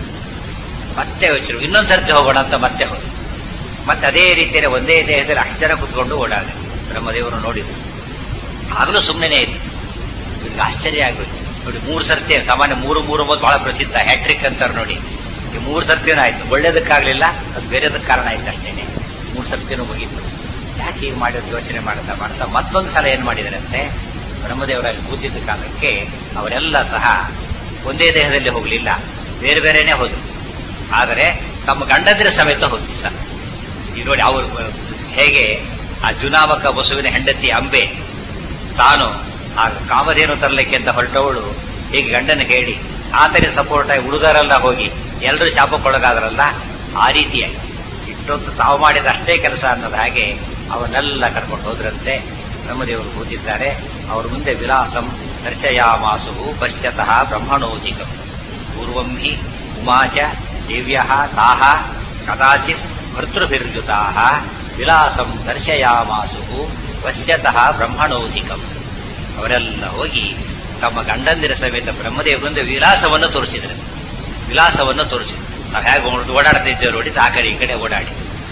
ಮತ್ತೆ ಯೋಚನೆ, ಇನ್ನೊಂದ್ಸರ್ತಿ ಹೋಗೋಣ ಅಂತ ಮತ್ತೆ ಹೋದ್ರು. ಮತ್ತೆ ಅದೇ ರೀತಿಯಲ್ಲಿ ಒಂದೇ ದೇಹದಲ್ಲಿ ಅಷ್ಟು ಜನ ಕುತ್ಕೊಂಡು ಓಡಾಡ ಬ್ರಹ್ಮದೇವರು ನೋಡಿದ್ರು. ಆಗಲೂ ಸುಮ್ಮನೆ ಇತ್ತು. ಇವ್ರಿಗೆ ಆಶ್ಚರ್ಯ ಆಗೋಯ್ತು. ನೋಡಿ, ಮೂರು ಸರ್ತಿ, ಸಾಮಾನ್ಯ ಮೂರು ಮೂರು ಒಂಬತ್ತು ಬಹಳ ಪ್ರಸಿದ್ಧ, ಹ್ಯಾಟ್ರಿಕ್ ಅಂತಾರೆ ನೋಡಿ. ಈ ಮೂರು ಸರ್ತಿನೂ ಆಯ್ತು. ಒಳ್ಳೇದಕ್ಕಾಗ್ಲಿಲ್ಲ, ಅದು ಬೇರೆದಕ್ಕೆ ಕಾರಣ ಆಯ್ತು ಅಷ್ಟೇನೆ. ಮೂರು ಸರ್ತಿನೂ ಮುಗೀತು. ಯಾಕೆ ಹೀಗೆ ಮಾಡಿದ್ರು ಯೋಚನೆ ಮಾಡ್ತಾ ಮಾಡ್ತಾ ಮತ್ತೊಂದು ಸಲ ಏನ್ ಮಾಡಿದರಂತೆ, ಬ್ರಹ್ಮದೇವರಲ್ಲಿ ಕೂತಿದ್ದ ಕಾಲಕ್ಕೆ ಅವರೆಲ್ಲ ಸಹ ಒಂದೇ ದೇಹದಲ್ಲಿ ಹೋಗ್ಲಿಲ್ಲ, ಬೇರೆ ಬೇರೆನೆ ಹೋದ್ರು. ಆದರೆ ತಮ್ಮ ಗಂಡಂದಿರ ಸಮೇತ ಹೋಗಿ ಸಹ. ಈಗ ನೋಡಿ, ಅವರು ಹೇಗೆ ಆ ಜುನಾಮಕ ಬಸುವಿನ ಹೆಂಡತಿ ಅಂಬೆ ತಾನು ಆ ಕಾಮಧೇನು ತರಲಿಕ್ಕೆ ಅಂತ ಹೊರಟವಳು ಹೀಗೆ ಗಂಡನ ಹೇಳಿ ಆತನೇ ಸಪೋರ್ಟ್ ಆಗಿ ಹುಡುಗರೆಲ್ಲ ಹೋಗಿ ಎಲ್ಲರೂ ಶಾಪಕ್ಕೊಳಗಾದ್ರಲ್ಲ, ಆ ರೀತಿಯಾಗಿ ಇಷ್ಟೊತ್ತು ತಾವು ಮಾಡಿದ ಅಷ್ಟೇ ಕೆಲಸ ಅನ್ನೋದು ಹಾಗೆ ಅವನ್ನೆಲ್ಲ ಕರ್ಕೊಂಡು ಹೋದ್ರಂತೆ. ಬ್ರಹ್ಮದೇವರು ಕೂತಿದ್ದಾರೆ. ಅವ್ರ ಮುಂದೆ ವಿಲಾಸಂ ದರ್ಶಯಾಮಾಸು ಪಶ್ಯತಃ ಬ್ರಹ್ಮಣೋಧಿಕಂ ಪೂರ್ವಂ ಹಿ ಉಮಾಚ ದೇವ್ಯ ತಾಹ ಕದಾಚಿತ್ ಭರ್ತೃಭಿರ್ಯುತಾ ವಿಲಾಸಂ ದರ್ಶಯಾಮಾಸು ಪಶ್ಯತಃ ಬ್ರಹ್ಮಣೋಧಿಕಂ. ಅವರೆಲ್ಲ ಹೋಗಿ ತಮ್ಮ ಗಂಡಂದಿರ ಸಮೇತ ಬ್ರಹ್ಮದೇವರಿಂದ ವಿಲಾಸವನ್ನು ತೋರಿಸಿದ್ರು. ವಿಲಾಸವನ್ನು ತೋರಿಸಿದ್ರು. ನಾವು ಹೇಗೆ ಓಡಾಡ್ತಿದ್ದೇವೆ ನೋಡಿ, ಆ ಕಡೆ ಈ ಕಡೆ ಓಡಾಡಿ.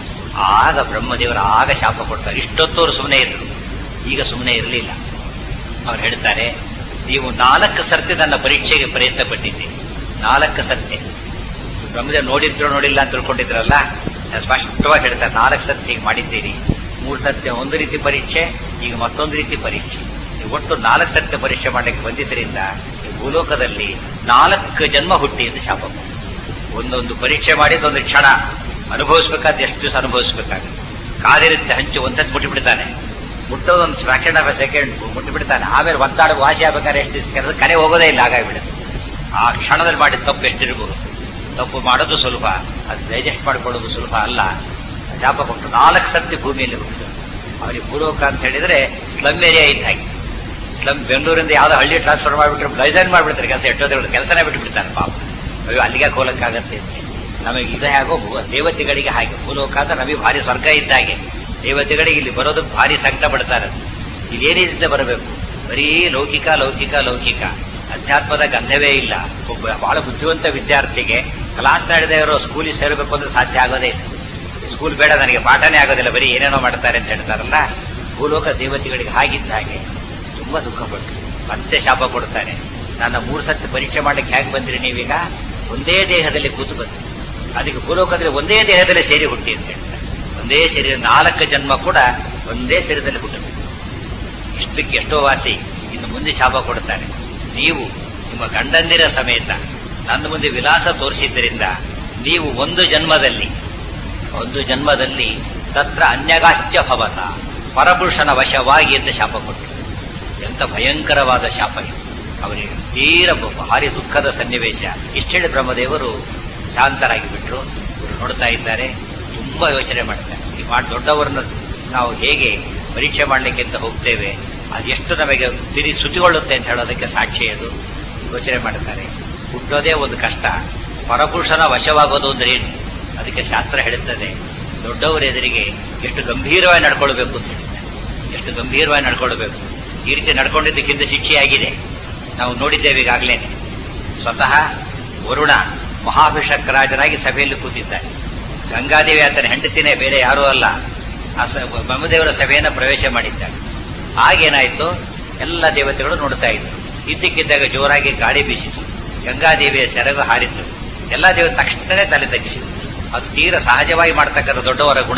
ಆಗ ಬ್ರಹ್ಮದೇವರು ಆಗ ಶಾಪ ಕೊಡ್ತಾರೆ. ಇಷ್ಟೊತ್ತವರು ಸುಮ್ಮನೆ ಇದ್ರು, ಈಗ ಸುಮ್ಮನೆ ಇರಲಿಲ್ಲ. ಅವ್ರು ಹೇಳ್ತಾರೆ, ನೀವು ನಾಲ್ಕು ಸರ್ತಿ ನನ್ನ ಪರೀಕ್ಷೆಗೆ ಪ್ರಯತ್ನ ಪಟ್ಟಿದ್ದೀರಿ. ನಾಲ್ಕು ಸರ್ತಿ ಬ್ರಹ್ಮದೇವರು ನೋಡಿದ್ರು ನೋಡಿಲ್ಲ ಅಂತ ತಿಳ್ಕೊಂಡಿದ್ರಲ್ಲ, ಸ್ಪಷ್ಟವಾಗಿ ಹೇಳ್ತಾರೆ, ನಾಲ್ಕು ಸರ್ತಿ ಹೀಗೆ ಮಾಡಿದ್ದೀರಿ. ಮೂರು ಸರ್ತಿ ಒಂದು ರೀತಿ ಪರೀಕ್ಷೆ, ಈಗ ಮತ್ತೊಂದು ರೀತಿ ಪರೀಕ್ಷೆ. ನೀವು ಒಟ್ಟು ನಾಲ್ಕು ಸರ್ತಿ ಪರೀಕ್ಷೆ ಮಾಡಲಿಕ್ಕೆ ಬಂದಿದ್ದರಿಂದ ಭೂಲೋಕದಲ್ಲಿ ನಾಲ್ಕು ಜನ್ಮ ಹುಟ್ಟಿ ಎಂದು ಶಾಪ. ಒಂದೊಂದು ಪರೀಕ್ಷೆ ಮಾಡಿದ್ದೊಂದು ಕ್ಷಣ ಅನುಭವಿಸ್ಬೇಕಾದ ಎಷ್ಟು ದಿವಸ ಅನುಭವಿಸ್ಬೇಕಾಗುತ್ತೆ. ಕಾದಿರುತ್ತೆ ಹಂಚು ಒಂದ್ಸತಿ ಮುಟ್ಟಿಬಿಡ್ತಾನೆ, ಮುಟ್ಟೋದೊಂದು ಸೆಕೆಂಡ್ ಆಫ್ ಎ ಸೆಕೆಂಡ್ ಮುಟ್ಟಿಬಿಡ್ತಾನೆ. ಆಮೇಲೆ ಒದ್ದಾಡುವ ವಾಸಿ ಆಗ್ಬೇಕಾದ್ರೆ ಎಷ್ಟು ದಿವಸ ಕೆಲಸ ಕರೆ ಹೋಗೋದೇ ಇಲ್ಲ, ಹಾಗಾಗಿಬಿಡುತ್ತೆ. ಆ ಕ್ಷಣದಲ್ಲಿ ಮಾಡಿದ ತಪ್ಪು ಎಷ್ಟಿರ್ಬೋದು. ತಪ್ಪು ಮಾಡೋದು ಸುಲಭ, ಅದು ಡೈಜೆಸ್ಟ್ ಮಾಡಿಕೊಳ್ಳೋದು ಸುಲಭ ಅಲ್ಲ. ಶಾಪ ಕೊಟ್ಟು ನಾಲ್ಕು ಸರ್ತಿ ಭೂಮಿಯಲ್ಲಿ ಹುಟ್ಟಿದ್ರು. ಅವರಿಗೆ ಭೂಲೋಕ ಅಂತ ಹೇಳಿದ್ರೆ ಸ್ಲಮ್ ಏರಿಯಾ ಇದ್ದ ಹಾಗೆ. ಸ್ಲಮ್ ಬೆಂಗಳೂರಿಂದ ಯಾವ್ದೋ ಹಳ್ಳಿ ಟ್ರಾನ್ಸ್ಫರ್ ಮಾಡಿಬಿಟ್ರೆ ಲೈಸನ್ ಮಾಡಿಬಿಡ್ತಾರೆ, ಕೆಲಸ ಎಷ್ಟೊತ್ತಿಗೆ ಕೆಲಸನೇ ಬಿಟ್ಟುಬಿಡ್ತಾರೆ ಪಾಪ. ಅಯ್ಯೋ ಅಲ್ಲಿಗೆ ಹೋಲಕ್ಕಾಗತ್ತೆ ಅಂತ. ನಮಗೆ ಇದು ಹೇಗೋ ದೇವತೆಗಳಿಗೆ ಹಾಗೆ. ಭೂಲೋಕ ಅಂತ ನಮಗೆ ಭಾರಿ ಸ್ವರ್ಗ ಇದ್ದ ಹಾಗೆ. ದೇವತೆಗಳಿಗೆ ಇಲ್ಲಿ ಬರೋದಕ್ಕೆ ಭಾರಿ ಸಂಕಟ ಪಡ್ತಾರೆ. ಇದೇನಿದೆ ಬರಬೇಕು, ಬರೀ ಲೌಕಿಕ ಲೌಕಿಕ ಲೌಕಿಕ, ಅಧ್ಯಾತ್ಮದ ಗಂಧವೇ ಇಲ್ಲ. ಒಬ್ಬ ಬಹಳ ಬುದ್ಧಿವಂತ ವಿದ್ಯಾರ್ಥಿಗೆ ಕ್ಲಾಸ್ ನಡೆದೇ ಇರೋ ಸ್ಕೂಲಿಗೆ ಸೇರಬೇಕು ಅಂದ್ರೆ ಸಾಧ್ಯ ಆಗೋದೇ ಇಲ್ಲ. ಸ್ಕೂಲ್ ಬೇಡ, ನನಗೆ ಪಾಠನೇ ಆಗೋದಿಲ್ಲ, ಬರೀ ಏನೇನೋ ಮಾಡ್ತಾರೆ ಅಂತ ಹೇಳ್ತಾರಲ್ಲ. ಭೂಲೋಕ ದೇವತೆಗಳಿಗೆ ಹಾಗಿದ್ದ ಹಾಗೆ ತುಂಬಾ ದುಃಖಪಟ್ಟು ಮತ್ತೆ ಶಾಪ ಕೊಡ್ತಾರೆ. ನನ್ನ ಮೂರು ಸತಿ ಪರೀಕ್ಷೆ ಮಾಡ್ಲಿಕ್ಕೆ ಹೇಗೆ ಬಂದ್ರಿ ನೀವೀಗ? ಒಂದೇ ದೇಹದಲ್ಲಿ ಕೂತು ಬಂದ್ರಿ. ಅದಕ್ಕೆ ಭೂಲೋಕದಲ್ಲಿ ಒಂದೇ ದೇಹದಲ್ಲಿ ಸೇರಿ ಹುಟ್ಟಿ ಅಂತ ಹೇಳ್ತಾರೆ. ಒಂದೇ ಶರೀರ, ನಾಲ್ಕು ಜನ್ಮ ಕೂಡ ಒಂದೇ ಶರೀರದಲ್ಲಿ ಹುಟ್ಟಬೇಕು. ಇಷ್ಟಕ್ಕೆ ಎಷ್ಟೋ ವಾಸಿ. ಇನ್ನು ಮುಂದೆ ಶಾಪ ಕೊಡ್ತಾರೆ, ನೀವು ನಿಮ್ಮ ಗಂಡಂದಿರ ಸಮೇತ ನನ್ನ ಮುಂದೆ ವಿಲಾಸ ತೋರಿಸಿದ್ದರಿಂದ ನೀವು ಒಂದು ಜನ್ಮದಲ್ಲಿ ಒಂದು ಜನ್ಮದಲ್ಲಿ ತತ್ರ ಅನ್ಯಗಾಶ್ಚ ಭವತ ಪರಪುರುಷನ ವಶವಾಗಿ ಅಂತ ಶಾಪ ಕೊಟ್ಟರು. ಎಂತ ಭಯಂಕರವಾದ ಶಾಪ ಇದು. ಅವರಿಗೆ ತೀರ ಭಾರಿ ದುಃಖದ ಸನ್ನಿವೇಶ. ಇಷ್ಟೇಳಿ ಬ್ರಹ್ಮದೇವರು ಶಾಂತರಾಗಿ ಬಿಟ್ರು. ಇವರು ನೋಡ್ತಾ ಇದ್ದಾರೆ, ತುಂಬಾ ಯೋಚನೆ ಮಾಡ್ತಾರೆ. ಈ ಮಾಡಿ ದೊಡ್ಡವರನ್ನ ನಾವು ಹೇಗೆ ಪರೀಕ್ಷೆ ಮಾಡಲಿಕ್ಕೆ ಅಂತ ಹೋಗ್ತೇವೆ, ಅದೆಷ್ಟು ನಮಗೆ ತಿರಿ ಸುತಿಗೊಳ್ಳುತ್ತೆ ಅಂತ ಹೇಳೋದಕ್ಕೆ ಸಾಕ್ಷಿ ಅದು. ಯೋಚನೆ ಮಾಡ್ತಾರೆ, ಹುಟ್ಟೋದೇ ಒಂದು ಕಷ್ಟ, ಪರಪುರುಷನ ವಶವಾಗೋದು ಅಂದ್ರೆ ಏನು? ಅದಕ್ಕೆ ಶಾಸ್ತ್ರ ಹೇಳುತ್ತದೆ, ದೊಡ್ಡವರ ಎದುರಿಗೆ ಎಷ್ಟು ಗಂಭೀರವಾಗಿ ನಡ್ಕೊಳ್ಬೇಕು ಅಂತ ಹೇಳ್ತಾರೆ. ಎಷ್ಟು ಗಂಭೀರವಾಗಿ ನಡ್ಕೊಳ್ಬೇಕು. ಈ ರೀತಿ ನಡ್ಕೊಂಡಿದ್ದಕ್ಕಿಂತ ಶಿಕ್ಷೆಯಾಗಿದೆ. ನಾವು ನೋಡಿದ್ದೇವೆ ಈಗಾಗಲೇ. ಸ್ವತಃ ವರುಣ ಮಹಾಭಿಷಕ್ರಾಜನಾಗಿ ಸಭೆಯಲ್ಲಿ ಕೂತಿದ್ದಾರೆ. ಗಂಗಾದೇವಿ ಆತನ ಹೆಂಡತಿನೇ, ಬೇರೆ ಯಾರೂ ಅಲ್ಲ. ಆ ಬ್ರಹ್ಮದೇವರ ಸಭೆಯನ್ನು ಪ್ರವೇಶ ಮಾಡಿದ್ದಾರೆ. ಆಗೇನಾಯ್ತು, ಎಲ್ಲ ದೇವತೆಗಳು ನೋಡ್ತಾ ಇದ್ರು. ಇದ್ದಕ್ಕಿದ್ದಾಗ ಜೋರಾಗಿ ಗಾಳಿ ಬೀಸಿತು, ಗಂಗಾದೇವಿಯ ಸೆರಗು ಹಾರಿತು. ಎಲ್ಲ ದೇವರು ತಕ್ಷಣವೇ ತಲೆ ತಗ್ಗಿಸಿದ್ರು. ಅದು ತೀರ ಸಹಜವಾಗಿ ಮಾಡ್ತಕ್ಕಂಥ ದೊಡ್ಡವರ ಗುಣ.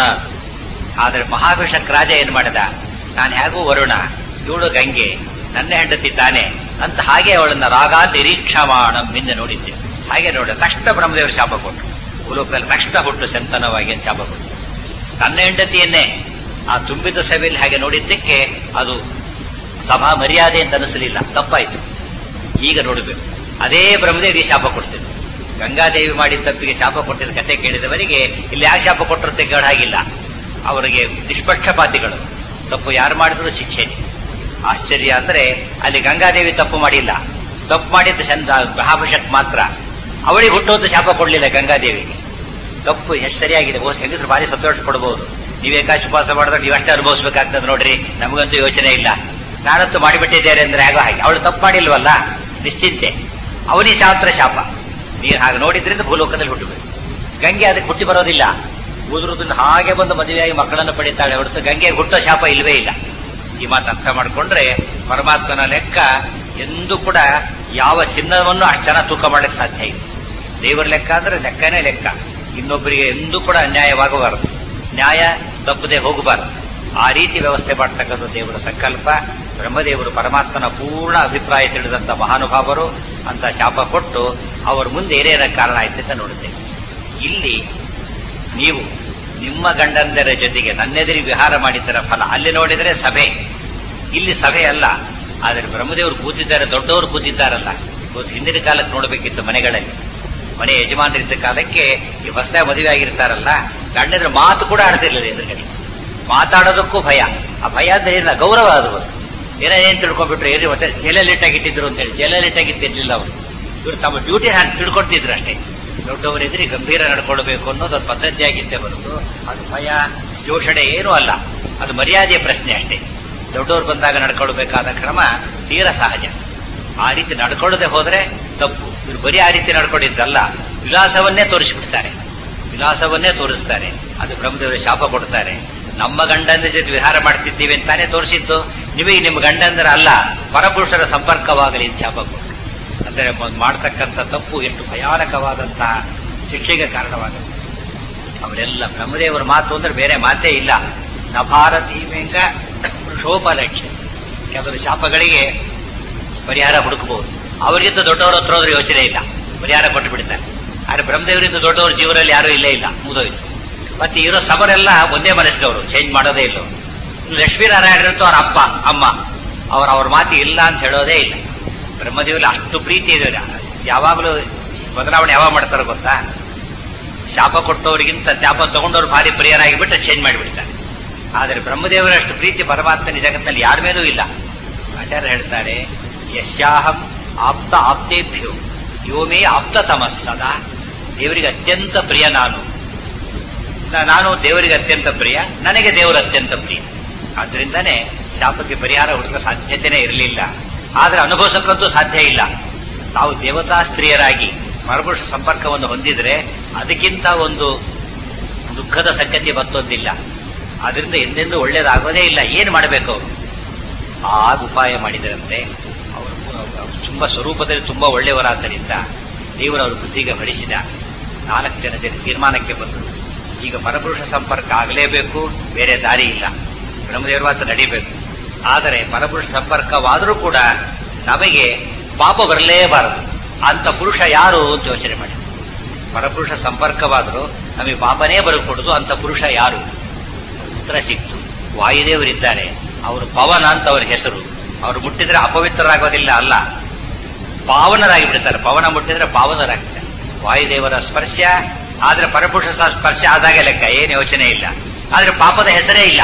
ಆದರೆ ಮಹಾಭಿಷಕ್ ರಾಜ ಏನ್ ಮಾಡಿದ, ನಾನು ಹೇಗೂ ವರುಣ, ಇವಳು ಗಂಗೆ, ನನ್ನ ಹೆಂಡತಿ ತಾನೆ ಅಂತ ಹಾಗೆ ಅವಳನ್ನ ರಾಗಾ ನಿರೀಕ್ಷಮಾಣಂ ಹಿಂದೆ ನೋಡಿದ್ದೆ. ಹಾಗೆ ನೋಡ ತಕ್ಷಣ ಬ್ರಹ್ಮದೇವರು ಶಾಪ ಕೊಟ್ಟರು. ಭೂಲೋಕದಲ್ಲಿ ತಕ್ಷಣ ಹುಟ್ಟು ಸಂತಾನವಾಗಿ ಅಂತ ಶಾಪ ಕೊಟ್ಟರು. ತನ್ನ ಹೆಂಡತಿಯನ್ನೇ ಆ ತುಂಬಿದ ಸಭೆಯಲ್ಲಿ ಹಾಗೆ ನೋಡಿದ್ದಕ್ಕೆ ಅದು ಸಭಾ ಮರ್ಯಾದೆ ಅಂತ ಅನಿಸಲಿಲ್ಲ, ತಪ್ಪಾಯ್ತು. ಈಗ ನೋಡಬೇಕು, ಅದೇ ಬ್ರಹ್ಮದೇವಿ ಶಾಪ ಕೊಡ್ತಿದ್ರು. ಗಂಗಾದೇವಿ ಮಾಡಿದ ತಪ್ಪಿಗೆ ಶಾಪ ಕೊಟ್ಟಿದ್ದ ಕತೆ ಕೇಳಿದವರಿಗೆ ಇಲ್ಲಿ ಯಾಕೆ ಶಾಪ ಕೊಟ್ಟರಂತೆ ಹಾಗಿಲ್ಲ. ಅವರಿಗೆ ನಿಷ್ಪಕ್ಷಪಾತಿಗಳು, ತಪ್ಪು ಯಾರು ಮಾಡಿದ್ರು ಶಿಕ್ಷೆ. ಆಶ್ಚರ್ಯ ಅಂದ್ರೆ ಅಲ್ಲಿ ಗಂಗಾದೇವಿ ತಪ್ಪು ಮಾಡಿಲ್ಲ, ತಪ್ಪು ಮಾಡಿದ್ದು ಚಂದ ಮಹಾಭಿಷಕ್ ಮಾತ್ರ. ಅವಳಿಗೆ ಹುಟ್ಟುವಂತ ಶಾಪ ಕೊಡ್ಲಿಲ್ಲ ಗಂಗಾದೇವಿಗೆ. ತಪ್ಪು ಎಷ್ಟು ಸರಿಯಾಗಿದೆ. ಹೆಂಗಸರು ಭಾರಿ ಸಂತೋಷ ಪಡಬಹುದು. ನೀವ್ ಏಕಾಶ ಉಪವಾಸ ಮಾಡಿದ್ರೆ ನೀವಷ್ಟೇ ಅನುಭವಿಸ್ಬೇಕಾಗ್ತದೆ ನೋಡ್ರಿ, ನಮಗಂತೂ ಯೋಚನೆ ಇಲ್ಲ. ನಾನಂತೂ ಮಾಡಿಬಿಟ್ಟಿದ್ದೇನೆ ಅಂದ್ರೆ ಆಗೋ ಹಾಗೆ. ಅವಳು ತಪ್ಪು ಮಾಡಿಲ್ವಲ್ಲ, ನಿಶ್ಚಿಂತೆ. ಅವನಿಗೆ ಶಾಸ್ತ್ರ ಶಾಪ. ನೀನು ಹಾಗೆ ನೋಡಿದ್ರಿಂದ ಭೂಲೋಕದಲ್ಲಿ ಹುಟ್ಟಬೇಕು. ಗಂಗೆ ಅದಕ್ಕೆ ಹುಟ್ಟಿ ಬರೋದಿಲ್ಲ. ಉದುರುದಿಂದ ಹಾಗೆ ಬಂದು ಮದುವೆಯಾಗಿ ಮಕ್ಕಳನ್ನು ಪಡಿತಾಳೆ ಹೊರತು ಗಂಗೆ ಹುಟ್ಟೋ ಶಾಪ ಇಲ್ವೇ ಇಲ್ಲ. ಈ ಮಾತು ಅರ್ಥ ಮಾಡಿಕೊಂಡ್ರೆ ಪರಮಾತ್ಮನ ಲೆಕ್ಕ ಎಂದೂ ಕೂಡ ಯಾವ ಚಿನ್ನವನ್ನು ಅಷ್ಟು ಚೆನ್ನಾಗಿ ತೂಕ ಮಾಡಲಿಕ್ಕೆ ಸಾಧ್ಯ ಇಲ್ಲ. ದೇವರ ಲೆಕ್ಕ ಅಂದ್ರೆ ಲೆಕ್ಕನೇ ಲೆಕ್ಕ. ಇನ್ನೊಬ್ಬರಿಗೆ ಎಂದೂ ಕೂಡ ಅನ್ಯಾಯವಾಗಬಾರದು, ನ್ಯಾಯ ತಪ್ಪದೆ ಹೋಗಬಾರದು. ಆ ರೀತಿ ವ್ಯವಸ್ಥೆ ಮಾಡ್ತಕ್ಕಂಥ ದೇವರ ಸಂಕಲ್ಪ. ಬ್ರಹ್ಮದೇವರು ಪರಮಾತ್ಮನ ಪೂರ್ಣ ಅಭಿಪ್ರಾಯ ತಿಳಿದಂಥ ಮಹಾನುಭಾವರು ಅಂತ ಶಾಪ ಕೊಟ್ಟು ಅವರ ಮುಂದೆ ಏನೇನ ಕಾರಣ ಆಯ್ತು ಅಂತ ನೋಡುತ್ತೇವೆ. ಇಲ್ಲಿ ನೀವು ನಿಮ್ಮ ಗಂಡಂದರ ಜೊತೆಗೆ ನನ್ನೆದುರಿಗೆ ವಿಹಾರ ಮಾಡಿದ್ದರ ಫಲ. ಅಲ್ಲಿ ನೋಡಿದರೆ ಸಭೆ, ಇಲ್ಲಿ ಸಭೆ ಅಲ್ಲ. ಆದರೆ ಬ್ರಹ್ಮದೇವರು ಕೂತಿದ್ದಾರೆ, ದೊಡ್ಡವರು ಕೂತಿದ್ದಾರಲ್ಲ. ಇವತ್ತು ಹಿಂದಿನ ಕಾಲಕ್ಕೆ ನೋಡಬೇಕಿತ್ತು ಮನೆಗಳಲ್ಲಿ. ಮನೆ ಯಜಮಾನರಿದ್ದ ಕಾಲಕ್ಕೆ ಈ ಹೊಸದಾಗಿ ಮದುವೆ ಆಗಿರ್ತಾರಲ್ಲ, ಗಂಡಂದ್ರೆ ಮಾತು ಕೂಡ ಆಡ್ತಿರ್ಲಿಲ್ಲ ಎದುರುಗಡೆ. ಮಾತಾಡೋದಕ್ಕೂ ಭಯ. ಆ ಭಯ ಅಂದ್ರೆ ಏನಿಲ್ಲ, ಗೌರವ ಅದು. ಏನೋ ಏನ್ ತಿಳ್ಕೊಂಡ್ಬಿಟ್ರು, ಏರಿ ಮತ್ತೆ ಜೈಲಲ್ಲಿ ಇಟ್ಟಾಗಿಟ್ಟಿದ್ರು ಅಂತೇಳಿ. ಜೈಲಲ್ಲಿ ಇಟ್ಟಾಗಿತ್ತಿರ್ಲಿಲ್ಲ ಅವರು. ಇವರು ತಮ್ಮ ಡ್ಯೂಟಿ ಹಾಕಿ ತಿಳ್ಕೊಳ್ತಿದ್ರು ಅಷ್ಟೇ. ದೊಡ್ಡವರಿದ್ರೆ ಗಂಭೀರ ನಡ್ಕೊಳ್ಬೇಕು ಅನ್ನೋದು ಒಂದು ಪದ್ಧತಿ ಆಗಿದ್ದೇ ಹೊರತು ಅದು ಭಯ ಶೋಷಣೆ ಏನೂ ಅಲ್ಲ. ಅದು ಮರ್ಯಾದೆಯ ಪ್ರಶ್ನೆ ಅಷ್ಟೇ. ದೊಡ್ಡವರು ಬಂದಾಗ ನಡ್ಕೊಳ್ಬೇಕಾದ ಕ್ರಮ ತೀರ ಸಹಜ. ಆ ರೀತಿ ನಡ್ಕೊಳ್ಳದೆ ಹೋದ್ರೆ ತಪ್ಪು. ಇವರು ಬರೀ ಆ ರೀತಿ ನಡ್ಕೊಂಡಿದ್ದಲ್ಲ, ವಿಲಾಸವನ್ನೇ ತೋರಿಸ್ಬಿಡ್ತಾರೆ, ವಿಲಾಸವನ್ನೇ ತೋರಿಸ್ತಾರೆ. ಅದು ಬ್ರಹ್ಮದೇವರು ಶಾಪ ಕೊಡ್ತಾರೆ. ನಮ್ಮ ಗಂಡಂದ್ರ ಜೊತೆ ವಿಹಾರ ಮಾಡ್ತಿದ್ದೀವಿ ಅಂತಾನೆ ತೋರಿಸಿದ್ದು. ನಿಮಗೆ ನಿಮ್ಮ ಗಂಡಂದ್ರ ಅಲ್ಲ, ಪರಪುರುಷರ ಸಂಪರ್ಕವಾಗಲಿ ಅಂತ ಶಾಪ ಕೊಟ್ಟು. ಅಂದ್ರೆ ಮಾಡ್ತಕ್ಕಂಥ ತಪ್ಪು ಎಷ್ಟು ಭಯಾನಕವಾದಂತಹ ಶಿಕ್ಷೆಗೆ ಕಾರಣವಾಗುತ್ತೆ. ಅವರೆಲ್ಲ ಬ್ರಹ್ಮದೇವರ ಮಾತು ಅಂದ್ರೆ ಬೇರೆ ಮಾತೇ ಇಲ್ಲ. ನಭಾರತೀ ಮೇಂಗ ಪುರುಷೋಪಲಕ್ಷ್ಯ. ಕೆಲವರು ಶಾಪಗಳಿಗೆ ಪರಿಹಾರ ಹುಡುಕಬಹುದು. ಅವರಿಗಿಂತ ದೊಡ್ಡವರ ಹತ್ರ ಹೋದ್ರೆ ಯೋಚನೆ ಇಲ್ಲ, ಪರಿಹಾರ ಕೊಟ್ಟು ಬಿಡ್ತಾರೆ. ಆದ್ರೆ ಬ್ರಹ್ಮದೇವರಿಂದ ದೊಡ್ಡವ್ರ ಜೀವನದಲ್ಲಿ ಯಾರೂ ಇಲ್ಲೇ ಇಲ್ಲ, ಮುಗಿದೋಯ್ತು. ಮತ್ತೆ ಇರೋ ಸಬರೆಲ್ಲ ಒಂದೇ ಮನಸ್ಸಿನವರು, ಚೇಂಜ್ ಮಾಡೋದೇ ಇಲ್ಲ. ಲಕ್ಷ್ಮೀನಾರಾಯಣರಂತೂ ಅವ್ರ ಅಪ್ಪ ಅಮ್ಮ, ಅವ್ರ ಅವ್ರ ಮಾತಿ ಇಲ್ಲ ಅಂತ ಹೇಳೋದೇ ಇಲ್ಲ. ಬ್ರಹ್ಮದೇವರಲ್ಲಿ ಅಷ್ಟು ಪ್ರೀತಿ ಇದೆ. ಯಾವಾಗಲೂ ಬದಲಾವಣೆ ಯಾವಾಗ ಮಾಡ್ತಾರೋ ಗೊತ್ತಾ? ಶಾಪ ಕೊಟ್ಟವರಿಗಿಂತ ಶಾಪ ತಗೊಂಡವ್ರು ಭಾರಿ ಪರಿಹಾರ ಆಗಿಬಿಟ್ರೆ ಚೇಂಜ್ ಮಾಡಿಬಿಡ್ತಾರೆ. ಆದರೆ ಬ್ರಹ್ಮದೇವರಷ್ಟು ಪ್ರೀತಿ ಪರಮಾತ್ಮನ ಜಗತ್ತಿನಲ್ಲಿ ಯಾರ ಮೇಲೂ ಇಲ್ಲ. ಆಚಾರ್ಯ ಹೇಳ್ತಾರೆ, ಯಶ್ಯಾಹಂ ಆಪ್ತ ಆಪ್ತೇಭ್ಯೋ ಯೋಮೇ ಆಪ್ತ ತಮಸ್ಸದ. ದೇವರಿಗೆ ಅತ್ಯಂತ ಪ್ರಿಯ ನಾನು, ನಾನು ದೇವರಿಗೆ ಅತ್ಯಂತ ಪ್ರಿಯ, ನನಗೆ ದೇವರು ಅತ್ಯಂತ ಪ್ರಿಯ. ಆದ್ರಿಂದಾನೇ ಶಾಪಕ್ಕೆ ಪರಿಹಾರ ಹುಡುಕ ಸಾಧ್ಯತೆನೇ ಇರಲಿಲ್ಲ. ಆದ್ರೆ ಅನುಭವಿಸಕ್ಕಂತೂ ಸಾಧ್ಯ ಇಲ್ಲ. ತಾವು ದೇವತಾ ಸ್ತ್ರೀಯರಾಗಿ ಪರಪುರುಷ ಸಂಪರ್ಕವನ್ನು ಹೊಂದಿದ್ರೆ ಅದಕ್ಕಿಂತ ಒಂದು ದುಃಖದ ಸಂಗತಿ ಮತ್ತೊಂದಿಲ್ಲ. ಅದರಿಂದ ಎಂದೆಂದೂ ಒಳ್ಳೇದಾಗೋದೇ ಇಲ್ಲ. ಏನು ಮಾಡಬೇಕು ಅವರು? ಆಗ ಉಪಾಯ ಮಾಡಿದರಂತೆ. ಅವರು ತುಂಬಾ ಸ್ವರೂಪದಲ್ಲಿ ತುಂಬಾ ಒಳ್ಳೆಯವರಾದ್ದರಿಂದ ದೇವರು ಅವರ ಬುದ್ಧಿಗೆ ಹೊಡಿಸಿದ. ನಾಲ್ಕು ಜನ ಜನ ತೀರ್ಮಾನಕ್ಕೆ ಬಂದರು, ಈಗ ಪರಪುರುಷ ಸಂಪರ್ಕ ಆಗಲೇಬೇಕು, ಬೇರೆ ದಾರಿ ಇಲ್ಲ, ಬ್ರಹ್ಮದೇವರ ಮಾತು ನಡೀಬೇಕು. ಆದರೆ ಪರಪುರುಷ ಸಂಪರ್ಕವಾದರೂ ಕೂಡ ನಮಗೆ ಪಾಪ ಬರಲೇಬಾರದು. ಅಂತ ಪುರುಷ ಯಾರು ಅಂತ ಯೋಚನೆ ಮಾಡಿ. ಪರಪುರುಷ ಸಂಪರ್ಕವಾದರೂ ನಮಗೆ ಪಾಪನೇ ಬರಕೊಡುದು ಅಂತ ಪುರುಷ ಯಾರು? ಉತ್ತರ ಸಿಕ್ತು. ವಾಯುದೇವರಿದ್ದಾರೆ, ಅವರು ಪವನ ಅಂತ ಅವರ ಹೆಸರು. ಅವರು ಮುಟ್ಟಿದ್ರೆ ಅಪವಿತ್ರರಾಗೋದಿಲ್ಲ, ಅಲ್ಲ ಪಾವನರಾಗಿ ಬಿಡ್ತಾರೆ. ಪವನ ಮುಟ್ಟಿದ್ರೆ ಪಾವನರಾಗ್ತಾರೆ. ವಾಯುದೇವರ ಸ್ಪರ್ಶ ಆದ್ರೆ ಪರಪುರುಷ ಸ್ಪರ್ಶ ಆದಾಗೆ ಲೆಕ್ಕ, ಏನು ಯೋಚನೆ ಇಲ್ಲ. ಆದ್ರೆ ಪಾಪದ ಹೆಸರೇ ಇಲ್ಲ.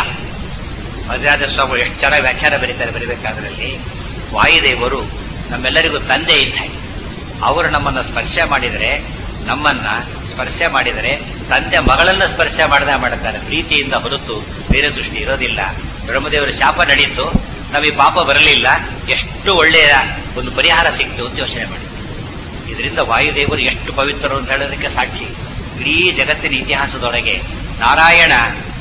ಮಧ್ಯಾದ ಸ್ವಾಮಿ ಎಷ್ಟು ಚೆನ್ನಾಗಿ ವ್ಯಾಖ್ಯಾನ ಬರೀತಾರೆ. ಬರೀಬೇಕಾದ್ರಲ್ಲಿ ವಾಯುದೇವರು ನಮ್ಮೆಲ್ಲರಿಗೂ ತಂದೆ ಇದ್ದಾರೆ. ಅವರು ನಮ್ಮನ್ನ ಸ್ಪರ್ಶ ಮಾಡಿದರೆ, ನಮ್ಮನ್ನ ಸ್ಪರ್ಶ ಮಾಡಿದರೆ ತಂದೆ ಮಗಳನ್ನ ಸ್ಪರ್ಶ ಮಾಡದ ಮಾಡುತ್ತಾರೆ, ಪ್ರೀತಿಯಿಂದ ಹೊರತು ಬೇರೆ ದೃಷ್ಟಿ ಇರೋದಿಲ್ಲ. ಬ್ರಹ್ಮದೇವರ ಶಾಪ ನಡೀತು, ನಮಗೆ ಪಾಪ ಬರಲಿಲ್ಲ, ಎಷ್ಟು ಒಳ್ಳೆಯ ಒಂದು ಪರಿಹಾರ ಸಿಕ್ತು ಅಂತ ಯೋಚನೆ ಮಾಡಿ. ಇದರಿಂದ ವಾಯುದೇವರು ಎಷ್ಟು ಪವಿತ್ರರು ಅಂತ ಹೇಳೋದಕ್ಕೆ ಸಾಕ್ಷಿ. ಇಡೀ ಜಗತ್ತಿನ ಇತಿಹಾಸದೊಳಗೆ ನಾರಾಯಣ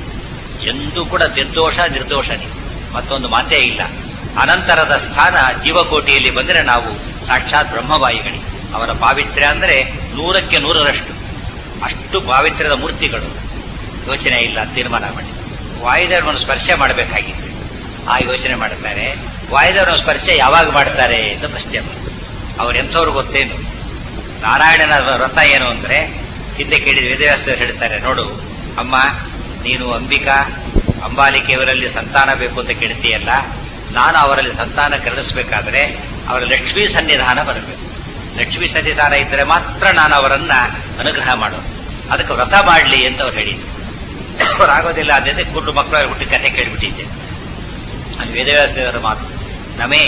ಎಂದೂ ಕೂಡ ನಿರ್ದೋಷ ನಿರ್ದೋಷನೇ, ಮತ್ತೊಂದು ಮಾತೇ ಇಲ್ಲ. ಅನಂತರದ ಸ್ಥಾನ ಜೀವಕೋಟಿಯಲ್ಲಿ ಬಂದರೆ ನಾವು ಸಾಕ್ಷಾತ್ ಬ್ರಹ್ಮವಾಯುಗಳಿ. ಅವರ ಪಾವಿತ್ರ್ಯ ಅಂದರೆ ನೂರಕ್ಕೆ ನೂರರಷ್ಟು, ಅಷ್ಟು ಪಾವಿತ್ರ್ಯದ ಮೂರ್ತಿಗಳು. ಯೋಚನೆ ಇಲ್ಲ, ತೀರ್ಮಾನ ಮಾಡಿ. ವಾಯುದೇವರನ್ನು ಸ್ಪರ್ಶ ಮಾಡಬೇಕಾಗಿತ್ತು, ಆ ಯೋಚನೆ ಮಾಡುತ್ತಾರೆ. ವಾಯುದೇವರ ಸ್ಪರ್ಶ ಯಾವಾಗ ಮಾಡ್ತಾರೆ ಎಂದು ಪ್ರಶ್ನೆ. ಅವ್ರು ಎಂಥವ್ರು ಗೊತ್ತೇನು? ನಾರಾಯಣನ ವ್ರತ ಏನು ಅಂದ್ರೆ, ಹಿಂದೆ ಕೇಳಿದ ವೇದವ್ಯಾಸರು ಹೇಳ್ತಾರೆ, ನೋಡು ಅಮ್ಮ, ನೀನು ಅಂಬಿಕಾ ಅಂಬಾಲಿಕೆಯವರಲ್ಲಿ ಸಂತಾನ ಬೇಕು ಅಂತ ಕೇಳ್ತೀಯಲ್ಲ, ನಾನು ಅವರಲ್ಲಿ ಸಂತಾನ ಕರುಣಿಸಬೇಕಾದ್ರೆ ಅವರ ಲಕ್ಷ್ಮೀ ಸನ್ನಿಧಾನ ಬರಬೇಕು. ಲಕ್ಷ್ಮೀ ಸನ್ನಿಧಾನ ಇದ್ದರೆ ಮಾತ್ರ ನಾನು ಅವರನ್ನ ಅನುಗ್ರಹ ಮಾಡೋದು. ಅದಕ್ಕೆ ವ್ರತ ಮಾಡಲಿ ಅಂತ ಅವ್ರು ಹೇಳಿದ್ರು. ಅವರಾಗೋದಿಲ್ಲ, ಅದೇ ಗುಡ್ಡು ಮಕ್ಕಳು ಹುಟ್ಟಿ ಕಥೆ ಕೇಳಿಬಿಟ್ಟಿದ್ದೆ. ಅಲ್ಲಿ ವೇದವ್ಯಾಸದೇವರ ಮಾತು ನಮೇ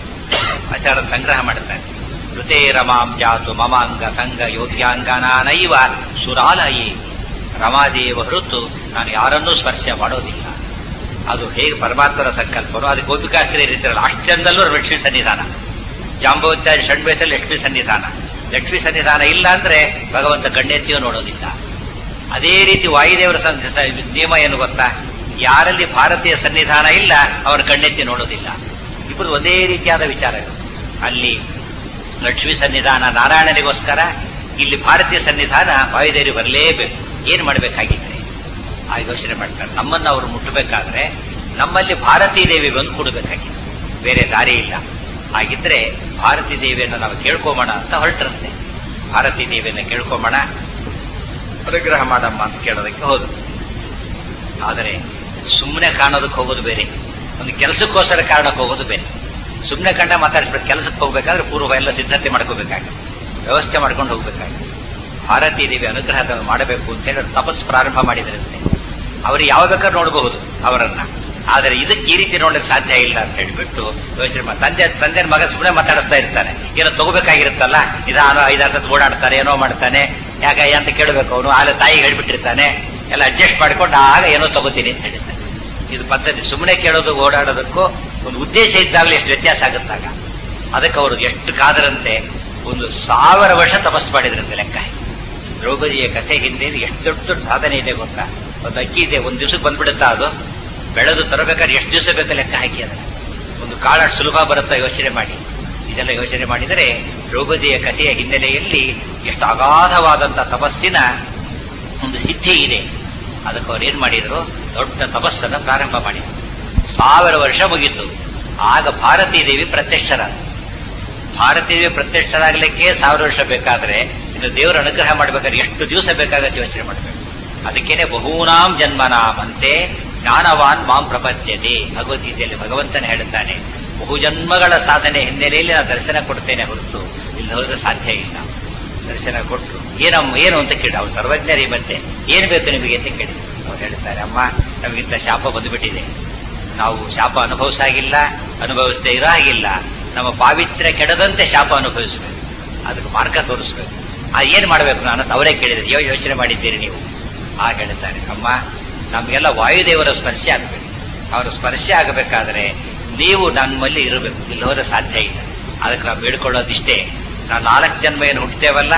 ಆಚಾರದ ಸಂಗ್ರಹ ಮಾಡುತ್ತಾರೆ. ಋತೇ ರಮಾಂ ಜಾತು ಮಮಾಂಗ ಸಂಗ ಯೋಗ್ಯಾಂಗನಾನೈವ ಸುರಾಲಯೇ. ರಮಾದೇವ ಹೊರತು ನಾನು ಯಾರನ್ನೂ ಸ್ಪರ್ಶ ಮಾಡೋದಿಲ್ಲ. ಅದು ಹೇಗೆ ಪರಮಾತ್ಮನ ಸಂಕಲ್ಪನೋ ಅದಕ್ಕೆ ಗೋಪಿಕಾಸ್ತ್ರೀ ಇರ್ತಾರಲ್ಲ ಅಷ್ಟು ಚಂದಲ್ಲೂ ಲಕ್ಷ್ಮೀ ಸನ್ನಿಧಾನ. ಜಾಂಬವತ್ಯಾದಿ ಷಡ್ಬೇಸಲ್ಲಿ ಲಕ್ಷ್ಮೀ ಸನ್ನಿಧಾನ. ಲಕ್ಷ್ಮೀ ಸನ್ನಿಧಾನ ಇಲ್ಲ ಅಂದ್ರೆ ಭಗವಂತ ಕಣ್ಣೆತ್ತಿಯೂ ನೋಡೋದಿಲ್ಲ. ಅದೇ ರೀತಿ ವಾಯುದೇವರ ನಿಯಮ ಏನು ಗೊತ್ತಾ? ಯಾರಲ್ಲಿ ಭಾರತೀಯ ಸನ್ನಿಧಾನ ಇಲ್ಲ ಅವರ ಕಣ್ಣೆತ್ತಿ ನೋಡೋದಿಲ್ಲ. ಇಬ್ಬರು ಒಂದೇ ರೀತಿಯಾದ ವಿಚಾರಗಳು. ಅಲ್ಲಿ ಲಕ್ಷ್ಮೀ ಸನ್ನಿಧಾನ ನಾರಾಯಣನಿಗೋಸ್ಕರ, ಇಲ್ಲಿ ಭಾರತೀಯ ಸನ್ನಿಧಾನ ವಾಯುದೇವರಿಗೆ ಬರಲೇಬೇಕು. ಏನ್ ಮಾಡಬೇಕಾಗಿದ್ರೆ ಆ ಯೋಚನೆ ಮಾಡ್ತಾರೆ. ನಮ್ಮನ್ನು ಅವರು ಮುಟ್ಟಬೇಕಾದ್ರೆ ನಮ್ಮಲ್ಲಿ ಭಾರತೀ ದೇವಿ ಬಂದು ಕೂಡಬೇಕಾಗಿದೆ, ಬೇರೆ ದಾರಿ ಇಲ್ಲ. ಹಾಗಿದ್ರೆ ಭಾರತೀ ದೇವಿಯನ್ನು ನಾವು ಕೇಳ್ಕೊಂಬೋಣ ಅಂತ ಹೊರಟ್ರಂತೆ. ಭಾರತೀ ದೇವಿಯನ್ನು ಕೇಳ್ಕೊಂಬೋಣ, ಅನುಗ್ರಹ ಮಾಡಮ್ಮ ಅಂತ ಕೇಳೋದಕ್ಕೆ ಹೋದ್ರು. ಆದರೆ ಸುಮ್ಮನೆ ಕಾಣೋದಕ್ಕೆ ಹೋಗೋದು ಬೇರೆ, ಒಂದು ಕೆಲಸಕ್ಕೋಸ್ಕರ ಕಾರಣಕ್ಕೆ ಹೋಗೋದು ಬೇರೆ. ಸುಮ್ಮನೆ ಕಂಡ ಮಾತಾಡಿಸ್ಬೇಕು. ಕೆಲಸಕ್ಕೆ ಹೋಗ್ಬೇಕಾದ್ರೆ ಪೂರ್ವ ಎಲ್ಲ ಸಿದ್ಧತೆ ಮಾಡ್ಕೋಬೇಕಾಗಿ, ವ್ಯವಸ್ಥೆ ಮಾಡ್ಕೊಂಡು ಹೋಗ್ಬೇಕಾಗಿ. ಭಾರತೀ ದೇವಿ ಅನುಗ್ರಹ ಮಾಡಬೇಕು ಅಂತೇಳಿ ತಪಸ್ಸು ಪ್ರಾರಂಭ ಮಾಡಿದ್ರಂತೆ. ಅವರು ಯಾವ ಬೇಕಾದ್ರೂ ನೋಡಬಹುದು ಅವರನ್ನ, ಆದರೆ ಇದಕ್ಕೆ ಈ ರೀತಿ ನೋಡಲಿಕ್ಕೆ ಸಾಧ್ಯ ಇಲ್ಲ ಅಂತ ಹೇಳಿಬಿಟ್ಟು ಯೋಚನೆ ಮಾಡಿ ತಂದೆ ತಂದೆ ಮಗ ಸುಮ್ಮನೆ ಮಾತಾಡಿಸ್ತಾ ಇರ್ತಾನೆ. ಏನೋ ತಗೋಬೇಕಾಗಿರುತ್ತಲ್ಲ, ನಿಧಾನ ಐದಾರು ಓಡಾಡ್ತಾರೆ, ಏನೋ ಮಾಡ್ತಾನೆ, ಯಾಕ ಅಂತ ಕೇಳಬೇಕು ಅವನು. ಆಗ ತಾಯಿಗೆ ಹೇಳ್ಬಿಟ್ಟಿರ್ತಾನೆ, ಎಲ್ಲ ಅಡ್ಜಸ್ಟ್ ಮಾಡ್ಕೊಂಡು ಆಗ ಏನೋ ತಗೋತೀನಿ ಅಂತ ಹೇಳ್ತಾನೆ. ಇದು ಪದ್ಧತಿ. ಸುಮ್ಮನೆ ಕೇಳೋದು ಓಡಾಡೋದಕ್ಕೂ ಒಂದು ಉದ್ದೇಶ ಇದ್ದಾಗಲೇ ಎಷ್ಟು ವ್ಯತ್ಯಾಸ ಆಗುತ್ತಾಗ. ಅದಕ್ಕೆ ಅವರು ಎಷ್ಟು ಕಾದರಂತೆ ಒಂದು ಸಾವಿರ ವರ್ಷ ತಪಸ್ಸು ಮಾಡಿದ್ರಂತೆ ಲೆಕ್ಕ. ದ್ರೌಪದಿಯ ಕಥೆ ಹಿಂದೆ ಎಷ್ಟು ದೊಡ್ಡ ದೊಡ್ಡ ಸಾಧನೆ ಇದೆ ಗೊತ್ತಾ? ಒಂದು ಅಕ್ಕಿ ಇದೆ, ಒಂದು ದಿವಸಕ್ಕೆ ಬಂದ್ಬಿಡುತ್ತಾ ಅದು? ಬೆಳೆದು ತರಬೇಕಾದ್ರೆ ಎಷ್ಟು ದಿವಸ ಬೇಕು ಲೆಕ್ಕ ಹಾಕಿ ಅದನ್ನ. ಒಂದು ಕಾಳ ಸುಲಭ ಬರುತ್ತಾ ಯೋಚನೆ ಮಾಡಿ. ಇದೆಲ್ಲ ಯೋಚನೆ ಮಾಡಿದರೆ ದ್ರೌಪದಿಯ ಕಥೆಯ ಹಿನ್ನೆಲೆಯಲ್ಲಿ ಎಷ್ಟು ಅಗಾಧವಾದಂತಹ ತಪಸ್ಸಿನ ಒಂದು ಸಿದ್ಧಿ ಇದೆ. ಅದಕ್ಕೆ ಅವ್ರು ಏನ್ ಮಾಡಿದ್ರು? ದೊಡ್ಡ ತಪಸ್ಸನ್ನು ಪ್ರಾರಂಭ ಮಾಡಿದ್ರು. ಸಾವಿರ ವರ್ಷ ಮುಗೀತು. ಆಗ ಭಾರತೀ ದೇವಿ ಪ್ರತ್ಯಕ್ಷರಾದ. ಭಾರತೀ ದೇವಿ ಪ್ರತ್ಯಕ್ಷರಾಗಲಿಕ್ಕೆ ಸಾವಿರ ವರ್ಷ ಬೇಕಾದ್ರೆ ಇನ್ನು ದೇವರ ಅನುಗ್ರಹ ಮಾಡ್ಬೇಕಾದ್ರೆ ಎಷ್ಟು ದಿವಸ ಬೇಕಾಗತ್ತೆ ಯೋಚನೆ ಮಾಡಬೇಕು. ಅದಕ್ಕೇನೆ ಬಹೂನಾಂ ಜನ್ಮನಾಮಂತೆ ಜ್ಞಾನವಾನ್ ಮಾಂ ಪ್ರಪದ್ಯತೆ. ಭಗವದ್ಗೀತೆಯಲ್ಲಿ ಭಗವಂತನ ಹೇಳುತ್ತಾನೆ, ಬಹುಜನ್ಮಗಳ ಸಾಧನೆ ಹಿನ್ನೆಲೆಯಲ್ಲಿ ನಾನು ದರ್ಶನ ಕೊಡ್ತೇನೆ ಹೊರತು ಇಲ್ಲಿ ಹೋದ್ರೆ ಸಾಧ್ಯ ಇಲ್ಲ. ದರ್ಶನ ಕೊಟ್ಟರು. ಏನಮ್ಮ ಏನು ಅಂತ ಕೇಳಿ ಅವ್ರು ಸರ್ವಜ್ಞರಿ ಮತ್ತೆ ಏನ್ ಬೇಕು ನಿಮಗೆ ಅಂತ ಕೇಳಿ ಅವ್ರು ಹೇಳ್ತಾರೆ, ಅಮ್ಮ ನಮಗಿಂತ ಶಾಪ ಬಂದುಬಿಟ್ಟಿದೆ, ನಾವು ಶಾಪ ಅನುಭವಿಸಾಗಿಲ್ಲ, ಅನುಭವಿಸದೇ ಇರೋ ಹಾಗಿಲ್ಲ, ನಮ್ಮ ಪಾವಿತ್ರ್ಯ ಕೆಡದಂತೆ ಶಾಪ ಅನುಭವಿಸಬೇಕು, ಅದಕ್ಕೆ ಮಾರ್ಗ ತೋರಿಸ್ಬೇಕು. ಆ ಏನ್ ಮಾಡ್ಬೇಕು ನಾನು ಅವರೇ ಕೇಳಿದ್ರೆ, ಯಾವ ಯೋಚನೆ ಮಾಡಿದ್ದೀರಿ ನೀವು? ಆ ಹೇಳ್ತಾರೆ, ಅಮ್ಮ ನಮಗೆಲ್ಲ ವಾಯುದೇವರ ಸ್ಪರ್ಶ ಆಗಬೇಕು. ಅವರ ಸ್ಪರ್ಶ ಆಗಬೇಕಾದ್ರೆ ನೀವು ನಮ್ಮಲ್ಲಿ ಇರಬೇಕು, ಇಲ್ಲಿ ಹೋದ್ರೆ ಸಾಧ್ಯ ಇಲ್ಲ. ಅದಕ್ಕೆ ನಾವು ಬೇಡ್ಕೊಳ್ಳೋದಿಷ್ಟೇ, ನಾವು ನಾಲ್ಕು ಜನ್ಮ ಏನು ಹುಟ್ಟುತ್ತೇವಲ್ಲ,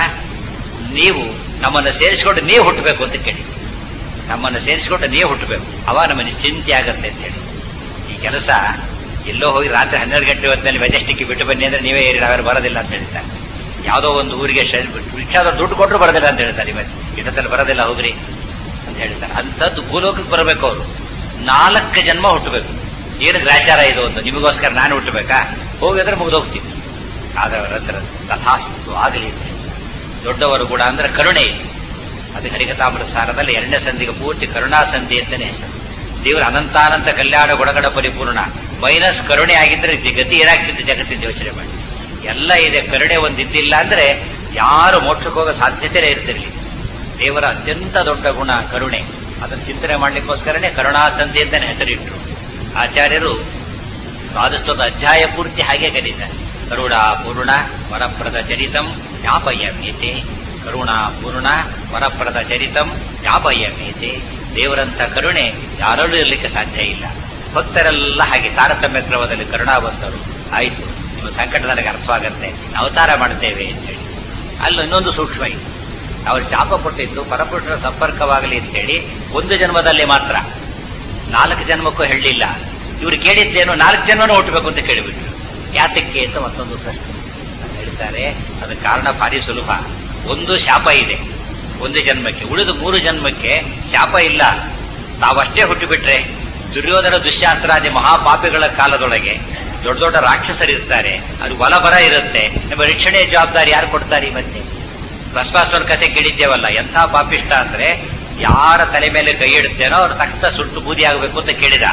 ನೀವು ನಮ್ಮನ್ನು ಸೇರಿಸಿಕೊಂಡು ನೀವು ಹುಟ್ಟಬೇಕು ಅಂತ ಕೇಳಿ. ನಮ್ಮನ್ನು ಸೇರಿಸಿಕೊಂಡು ನೀವು ಹುಟ್ಟಬೇಕು, ಅವ ನಮ್ಮ ನಿಶ್ಚಿಂತೆ ಆಗತ್ತೆ ಅಂತ ಹೇಳಿ. ಈ ಕೆಲಸ ಎಲ್ಲೋ ಹೋಗಿ ರಾತ್ರಿ ಹನ್ನೆರಡು ಗಂಟೆ ಹೊತ್ತಿನಲ್ಲಿ ಮೆಜೆಸ್ಟಿಕ್ ಬಿಟ್ಟು ಬನ್ನಿ ಅಂದ್ರೆ ನೀವೇ ಏರಿ, ನಾವೇನು ಬರೋದಿಲ್ಲ ಅಂತ ಹೇಳ್ತಾರೆ. ಯಾವುದೋ ಒಂದು ಊರಿಗೆ ರಿಕ್ಷಾದವ್ರು ದುಡ್ಡು ಕೊಟ್ಟರು ಬರೋದಿಲ್ಲ ಅಂತ ಹೇಳ್ತಾರೆ. ಇವತ್ತು ಇದರಲ್ಲಿ ಬರೋದಿಲ್ಲ ಹೋಗ್ರಿ ಅಂತ ಹೇಳ್ತಾರೆ. ಅಂಥದ್ದು ಭೂಲೋಕಕ್ಕೆ ಬರಬೇಕು. ಅವರು ನಾಲ್ಕು ಜನ್ಮ ಹುಟ್ಟಬೇಕು. ಏನು ಗ್ರಾಚಾರ ಇದು ಅಂತ ನಿಮಗೋಸ್ಕರ ನಾನು ಹುಟ್ಟಬೇಕಾ? ಹೋಗಿದ್ರೆ ಮುಗಿದು ಹೋಗ್ತೀನಿ. ಆದ್ರೆ ಅವರ ಹತ್ರ ತಥಾಸ್ತು ಆಗಲಿ. ದೊಡ್ಡವರು ಕೂಡ ಅಂದ್ರೆ ಕರುಣೆ. ಅದು ಹರಿಕಥಾಮೃತ ಸಾರದಲ್ಲಿ ಎರಡನೇ ಸಂಧಿಗೆ ಪೂರ್ತಿ ಕರುಣಾ ಸಂಧಿ ಅಂತಾನೆ ಹೆಸರು. ದೇವರ ಅನಂತಾನಂತ ಕಲ್ಯಾಣ ಗುಣಗಣ ಪರಿಪೂರ್ಣ ಮೈನಸ್ ಕರುಣೆ ಆಗಿದ್ರೆ ಗತಿ ಏನಾಗ್ತಿತ್ತು ಜಗತ್ತಿನ ಯೋಚನೆ ಮಾಡಿ. ಎಲ್ಲ ಇದೆ, ಕರುಣೆ ಒಂದಿದ್ದಿಲ್ಲ ಅಂದ್ರೆ ಯಾರು ಮೋಕ್ಷಕ್ಕೆ ಹೋಗೋ ಸಾಧ್ಯತೆನೇ ಇರ್ತಿರ್ಲಿ. ದೇವರ ಅತ್ಯಂತ ದೊಡ್ಡ ಗುಣ ಕರುಣೆ. ಅದನ್ನು ಚಿಂತನೆ ಮಾಡ್ಲಿಕ್ಕೋಸ್ಕರನೇ ಕರುಣಾ ಸಂಧಿ ಅಂತಾನೆ ಹೆಸರಿಟ್ರು ಆಚಾರ್ಯರು. ದ್ವಾದಶೋತ್ತರ ಅಧ್ಯಾಯ ಪೂರ್ತಿ ಹಾಗೆ ಕರೀತಾರೆ. ಕರುಣಾ ಪೂರ್ಣ ವರಪ್ರದ ಚರಿತಂ ಜ್ಞಾಪಯಮ್ಯತೆ. ಕರುಣಾ ಪೂರ್ಣ ವರಪ್ರದ ಚರಿತಂ ಜ್ಞಾಪಯಮ್ಯತೆ. ದೇವರಂತ ಕರುಣೆ ಯಾರಲ್ಲೂ ಇರಲಿಕ್ಕೆ ಸಾಧ್ಯ ಇಲ್ಲ. ಭಕ್ತರೆಲ್ಲ ಹಾಗೆ ತಾರತಮ್ಯ ಕ್ರಮದಲ್ಲಿ ಕರುಣಾವಂತರು. ಆಯ್ತು, ನಿಮ್ಮ ಸಂಕಟ ನನಗೆ ಅರ್ಥವಾಗತ್ತೆ, ಅವತಾರ ಮಾಡ್ತೇವೆ ಅಂತೇಳಿ. ಅಲ್ಲಿ ಇನ್ನೊಂದು ಸೂಕ್ಷ್ಮ ಇದೆ. ಅವರು ಶಾಪ ಕೊಟ್ಟಿದ್ದು ಪರಪುರುಷರ ಸಂಪರ್ಕವಾಗಲಿ ಅಂತೇಳಿ ಒಂದು ಜನ್ಮದಲ್ಲಿ ಮಾತ್ರ, ನಾಲ್ಕು ಜನ್ಮಕ್ಕೂ ಹೇಳಲಿಲ್ಲ. ಇವರು ಕೇಳಿದ್ದೇನು ನಾಲ್ಕು ಜನ್ಮನೂ ಹುಟ್ಟಬೇಕು ಅಂತ ಕೇಳಿಬಿಟ್ರು. ಯಾತಕ್ಕೆ ಅಂತ ಮತ್ತೊಂದು ಪ್ರಶ್ನೆ ಹೇಳ್ತಾರೆ. ಅದಕ್ಕೆ ಕಾರಣ ಭಾರಿ ಸುಲಭ. ಒಂದು ಶಾಪ ಇದೆ ಒಂದು ಜನ್ಮಕ್ಕೆ, ಉಳಿದು ಮೂರು ಜನ್ಮಕ್ಕೆ ಶಾಪ ಇಲ್ಲ. ತಾವಷ್ಟೇ ಹುಟ್ಟುಬಿಟ್ರೆ ದುರ್ಯೋಧನ ದುಶ್ಯಾಸ್ತ್ರಾದಿ ಮಹಾಪಾಪಿಗಳ ಕಾಲದೊಳಗೆ ದೊಡ್ಡ ದೊಡ್ಡ ರಾಕ್ಷಸರಿರ್ತಾರೆ, ಅದು ಬಲಬರ ಇರುತ್ತೆ. ನಿಮ್ಮ ರಕ್ಷಣೆಯ ಜವಾಬ್ದಾರಿ ಯಾರು ಕೊಡ್ತಾರೆ? ಮತ್ತೆ ಭಸ್ಮಾಸುರನ ಕತೆ ಕೇಳಿದ್ದೇವಲ್ಲ, ಎಂಥ ಪಾಪಿಷ್ಟ ಅಂದ್ರೆ ಯಾರ ತಲೆ ಮೇಲೆ ಕೈ ಇಡುತ್ತೇನೋ ಅವ್ರ ತಕ್ಷಣ ಸುಟ್ಟು ಬೂದಿ ಆಗಬೇಕು ಅಂತ ಕೇಳಿದ.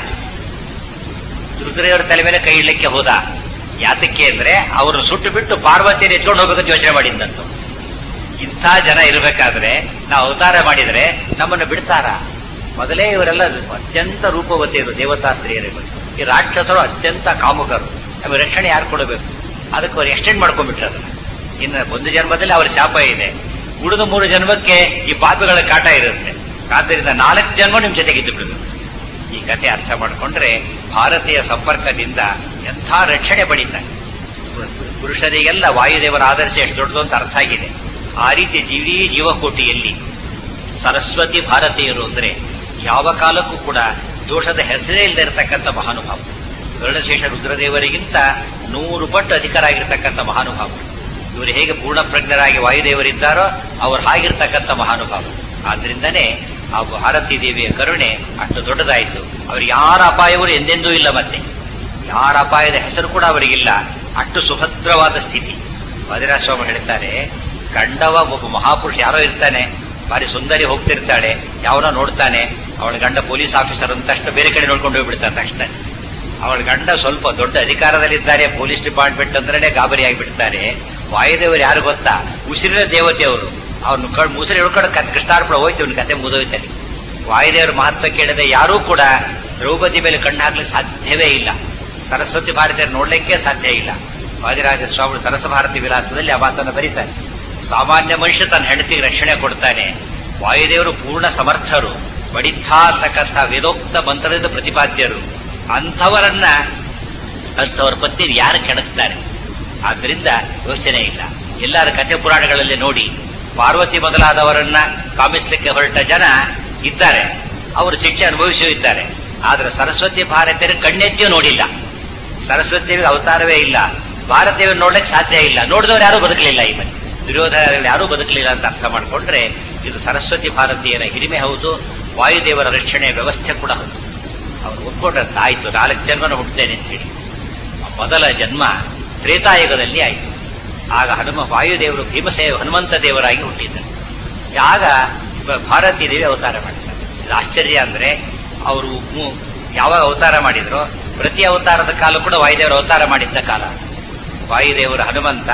ರುದ್ರೆಯವರ ತಲೆ ಮೇಲೆ ಕೈ ಇಡ್ಲಿಕ್ಕೆ ಹೋದ. ಯಾತಕ್ಕೆ ಅಂದ್ರೆ ಅವರು ಸುಟ್ಟು ಬಿಟ್ಟು ಪಾರ್ವತಿಯನ್ನು ಎತ್ಕೊಂಡು ಹೋಗ್ಬೇಕಂತ ಯೋಚನೆ ಮಾಡಿದ್ದಂತು. ಇಂಥ ಜನ ಇರಬೇಕಾದ್ರೆ ನಾವು ಅವತಾರ ಮಾಡಿದ್ರೆ ನಮ್ಮನ್ನು ಬಿಡ್ತಾರ? ಮೊದಲೇ ಇವರೆಲ್ಲ ಅತ್ಯಂತ ರೂಪವತಿಯರು, ದೇವತಾ ಸ್ತ್ರೀಯರು. ಈ ರಾಕ್ಷಸರು ಅತ್ಯಂತ ಕಾಮುಕರು. ನಮಗೆ ರಕ್ಷಣೆ ಯಾರು ಕೊಡಬೇಕು? ಅದಕ್ಕೆ ಅವ್ರು ಎಕ್ಸ್ಟೆಂಡ್ ಮಾಡ್ಕೊಂಡ್ಬಿಟ್ರೆ ಅದನ್ನ. ಇನ್ನು ಒಂದು ಜನ್ಮದಲ್ಲಿ ಅವ್ರ ಶಾಪ ಇದೆ, ಉಳಿದ ಮೂರು ಜನ್ಮಕ್ಕೆ ಈ ಪಾಪಿಗಳ ಕಾಟ ಇರುತ್ತೆ. ಆದ್ದರಿಂದ ನಾಲ್ಕು ಜನ್ಮ ನಿಮ್ ಜೊತೆಗಿದ್ದು ಬಿಡಬೇಕು. ಈ ಕಥೆ ಅರ್ಥ ಮಾಡಿಕೊಂಡ್ರೆ ಭಾರತೀಯ ಸಂಪರ್ಕದಿಂದ ಎಂಥ ರಕ್ಷಣೆ ಪಡೀತಾರೆ. ಪುರುಷರಿಗೆಲ್ಲ ವಾಯುದೇವರ ಆದರ್ಶ ಎಷ್ಟು ದೊಡ್ಡದು ಅಂತ ಅರ್ಥ ಆಗಿದೆ. ಆ ರೀತಿ ಜೀವೀ ಜೀವಕೋಟಿಯಲ್ಲಿ ಸರಸ್ವತಿ ಭಾರತೀಯರು ಅಂದ್ರೆ ಯಾವ ಕಾಲಕ್ಕೂ ಕೂಡ ದೋಷದ ಹೆಸರೇ ಇಲ್ಲದೆ ಇರತಕ್ಕಂಥ ಮಹಾನುಭಾವ. ಗರುಡಶೇಷ ರುದ್ರದೇವರಿಗಿಂತ ನೂರು ಪಟ್ಟು ಅಧಿಕರಾಗಿರ್ತಕ್ಕಂಥ ಮಹಾನುಭಾವ. ಇವರು ಹೇಗೆ ಪೂರ್ಣ ಪ್ರಜ್ಞರಾಗಿ ವಾಯುದೇವರಿದ್ದಾರೋ ಅವರು ಹಾಗಿರ್ತಕ್ಕಂಥ ಮಹಾನುಭಾವ. ಆದ್ರಿಂದನೇ ಆ ಭಾರತೀ ದೇವಿಯ ಕರುಣೆ ಅಷ್ಟು ದೊಡ್ಡದಾಯಿತು. ಅವರಿಗೆ ಯಾರ ಅಪಾಯವೂ ಎಂದೆಂದೂ ಇಲ್ಲ. ಮತ್ತೆ ಯಾರ ಅಪಾಯದ ಹೆಸರು ಕೂಡ ಅವರಿಗಿಲ್ಲ. ಅಷ್ಟು ಸುಭದ್ರವಾದ ಸ್ಥಿತಿ. ವಾದಿರಾಜಸ್ವಾಮಿ ಹೇಳ್ತಾರೆ, ಗಂಡವ ಒಬ್ಬ ಮಹಾಪುರುಷ ಯಾರೋ ಇರ್ತಾನೆ, ಭಾರಿ ಸುಂದರಿ ಹೋಗ್ತಿರ್ತಾಳೆ, ಯಾವನೋ ನೋಡ್ತಾನೆ, ಅವಳ ಗಂಡ ಪೊಲೀಸ್ ಆಫೀಸರ್ ಅಂತ ತಕ್ಷಣ ಬೇರೆ ಕಡೆ ನೋಡ್ಕೊಂಡು ಹೋಗ್ಬಿಡ್ತಾನೆ. ತಕ್ಷಣ ಅವಳ ಗಂಡ ಸ್ವಲ್ಪ ದೊಡ್ಡ ಅಧಿಕಾರದಲ್ಲಿದ್ದಾರೆ, ಪೊಲೀಸ್ ಡಿಪಾರ್ಟ್ಮೆಂಟ್ ಅಂದ್ರೆ ಗಾಬರಿ ಆಗಿಬಿಡ್ತಾರೆ. ವಾಯುದೇವರು ಯಾರು ಗೊತ್ತಾ? ಉಸಿರಿನ ದೇವತೆಯವರು. ಅವ್ನು ಕಣ್ ಮುಸಿರು ಹೇಳ್ಕೊಂಡು ಕತ್ ಕೃಷ್ಣಾರ್ಪಣ ಹೋಯ್ತು, ಅವ್ನ ಕತೆ ಮುಗಿದೋಯ್ತಾನೆ. ವಾಯುದೇವರ ಮಹತ್ವ ಕೇಳದೆ ಯಾರೂ ಕೂಡ ದ್ರೌಪದಿ ಮೇಲೆ ಕಣ್ಣು ಹಾಕ್ಲಿಕ್ಕೆ ಸಾಧ್ಯವೇ ಇಲ್ಲ. ಸರಸ್ವತಿ ಭಾರತೀಯರು ನೋಡ್ಲಿಕ್ಕೆ ಸಾಧ್ಯ ಇಲ್ಲ. ವಾದಿರಾಜ ಸ್ವಾಮಿ ಸರಸ ಭಾರತಿ ವಿಲಾಸದಲ್ಲಿ ಆ ಮಾತನ್ನು ಬರೀತಾರೆ. ಸಾಮಾನ್ಯ ಮನುಷ್ಯ ತನ್ನ ಹೆಂಡತಿಗೆ ರಕ್ಷಣೆ ಕೊಡ್ತಾನೆ, ವಾಯುದೇವರು ಪೂರ್ಣ ಸಮರ್ಥರು, ಬಡಿಥಾ ಅಂತಕ್ಕಂಥ ವೇದೋಕ್ತ ಮಂತ್ರದಿಂದ ಪ್ರತಿಪಾದ್ಯರು. ಅಂಥವರನ್ನ ಅಂಥವರ ಪತ್ನಿ ಯಾರು ಕೆಣಕ್ತಾರೆ? ಆದ್ರಿಂದ ಯೋಚನೆ ಇಲ್ಲ. ಎಲ್ಲರ ಕಥೆ ಪುರಾಣಗಳಲ್ಲಿ ನೋಡಿ, ಪಾರ್ವತಿ ಮೊದಲಾದವರನ್ನ ಕಾಮಿಸ್ಲಿಕ್ಕೆ ಹೊರಟ ಜನ ಇದ್ದಾರೆ, ಅವರು ಶಿಕ್ಷೆ ಅನುಭವಿಸೂ ಇದ್ದಾರೆ. ಆದ್ರೆ ಸರಸ್ವತಿ ಭಾರತೀಯರು ಕಣ್ಣೆತ್ತಿಯೂ ನೋಡಿಲ್ಲ. ಸರಸ್ವತಿಗೆ ಅವತಾರವೇ ಇಲ್ಲ, ಭಾರತೀಯರು ನೋಡ್ಲಿಕ್ಕೆ ಸಾಧ್ಯ ಇಲ್ಲ. ನೋಡಿದವರು ಯಾರೂ ಬದುಕಲಿಲ್ಲ. ಈ ಮನೆ ವಿರೋಧ ಯಾರೂ ಬದುಕಲಿಲ್ಲ ಅಂತ ಅರ್ಥ ಮಾಡಿಕೊಂಡ್ರೆ ಇದು ಸರಸ್ವತಿ ಭಾರತೀಯರ ಹಿರಿಮೆ ಹೌದು, ವಾಯುದೇವರ ರಕ್ಷಣೆ ವ್ಯವಸ್ಥೆ ಕೂಡ ಹೌದು. ಅವರು ಒಪ್ಕೊಂಡಂತ ಆಯ್ತು. ನಾಲ್ಕು ಜನ್ಮನ ಹುಟ್ಟುತ್ತೇನೆ ಅಂತ ಹೇಳಿ ಮೊದಲ ಜನ್ಮ ತ್ರೇತಾಯುಗದಲ್ಲಿ ಆಯಿತು. ಆಗ ಹನುಮ ವಾಯುದೇವರು ಭೀಮಸೇ ಹನುಮಂತ ದೇವರಾಗಿ ಹುಟ್ಟಿದ್ದರು. ಆಗ ಭಾರತೀ ದೇವಿ ಅವತಾರ ಮಾಡ್ತಾರೆ. ಇದು ಆಶ್ಚರ್ಯ ಅಂದ್ರೆ ಅವರು ಯಾವಾಗ ಅವತಾರ ಮಾಡಿದ್ರು, ಪ್ರತಿ ಅವತಾರದ ಕಾಲ ಕೂಡ ವಾಯುದೇವರು ಅವತಾರ ಮಾಡಿದ್ದ ಕಾಲ. ವಾಯುದೇವರು ಹನುಮಂತ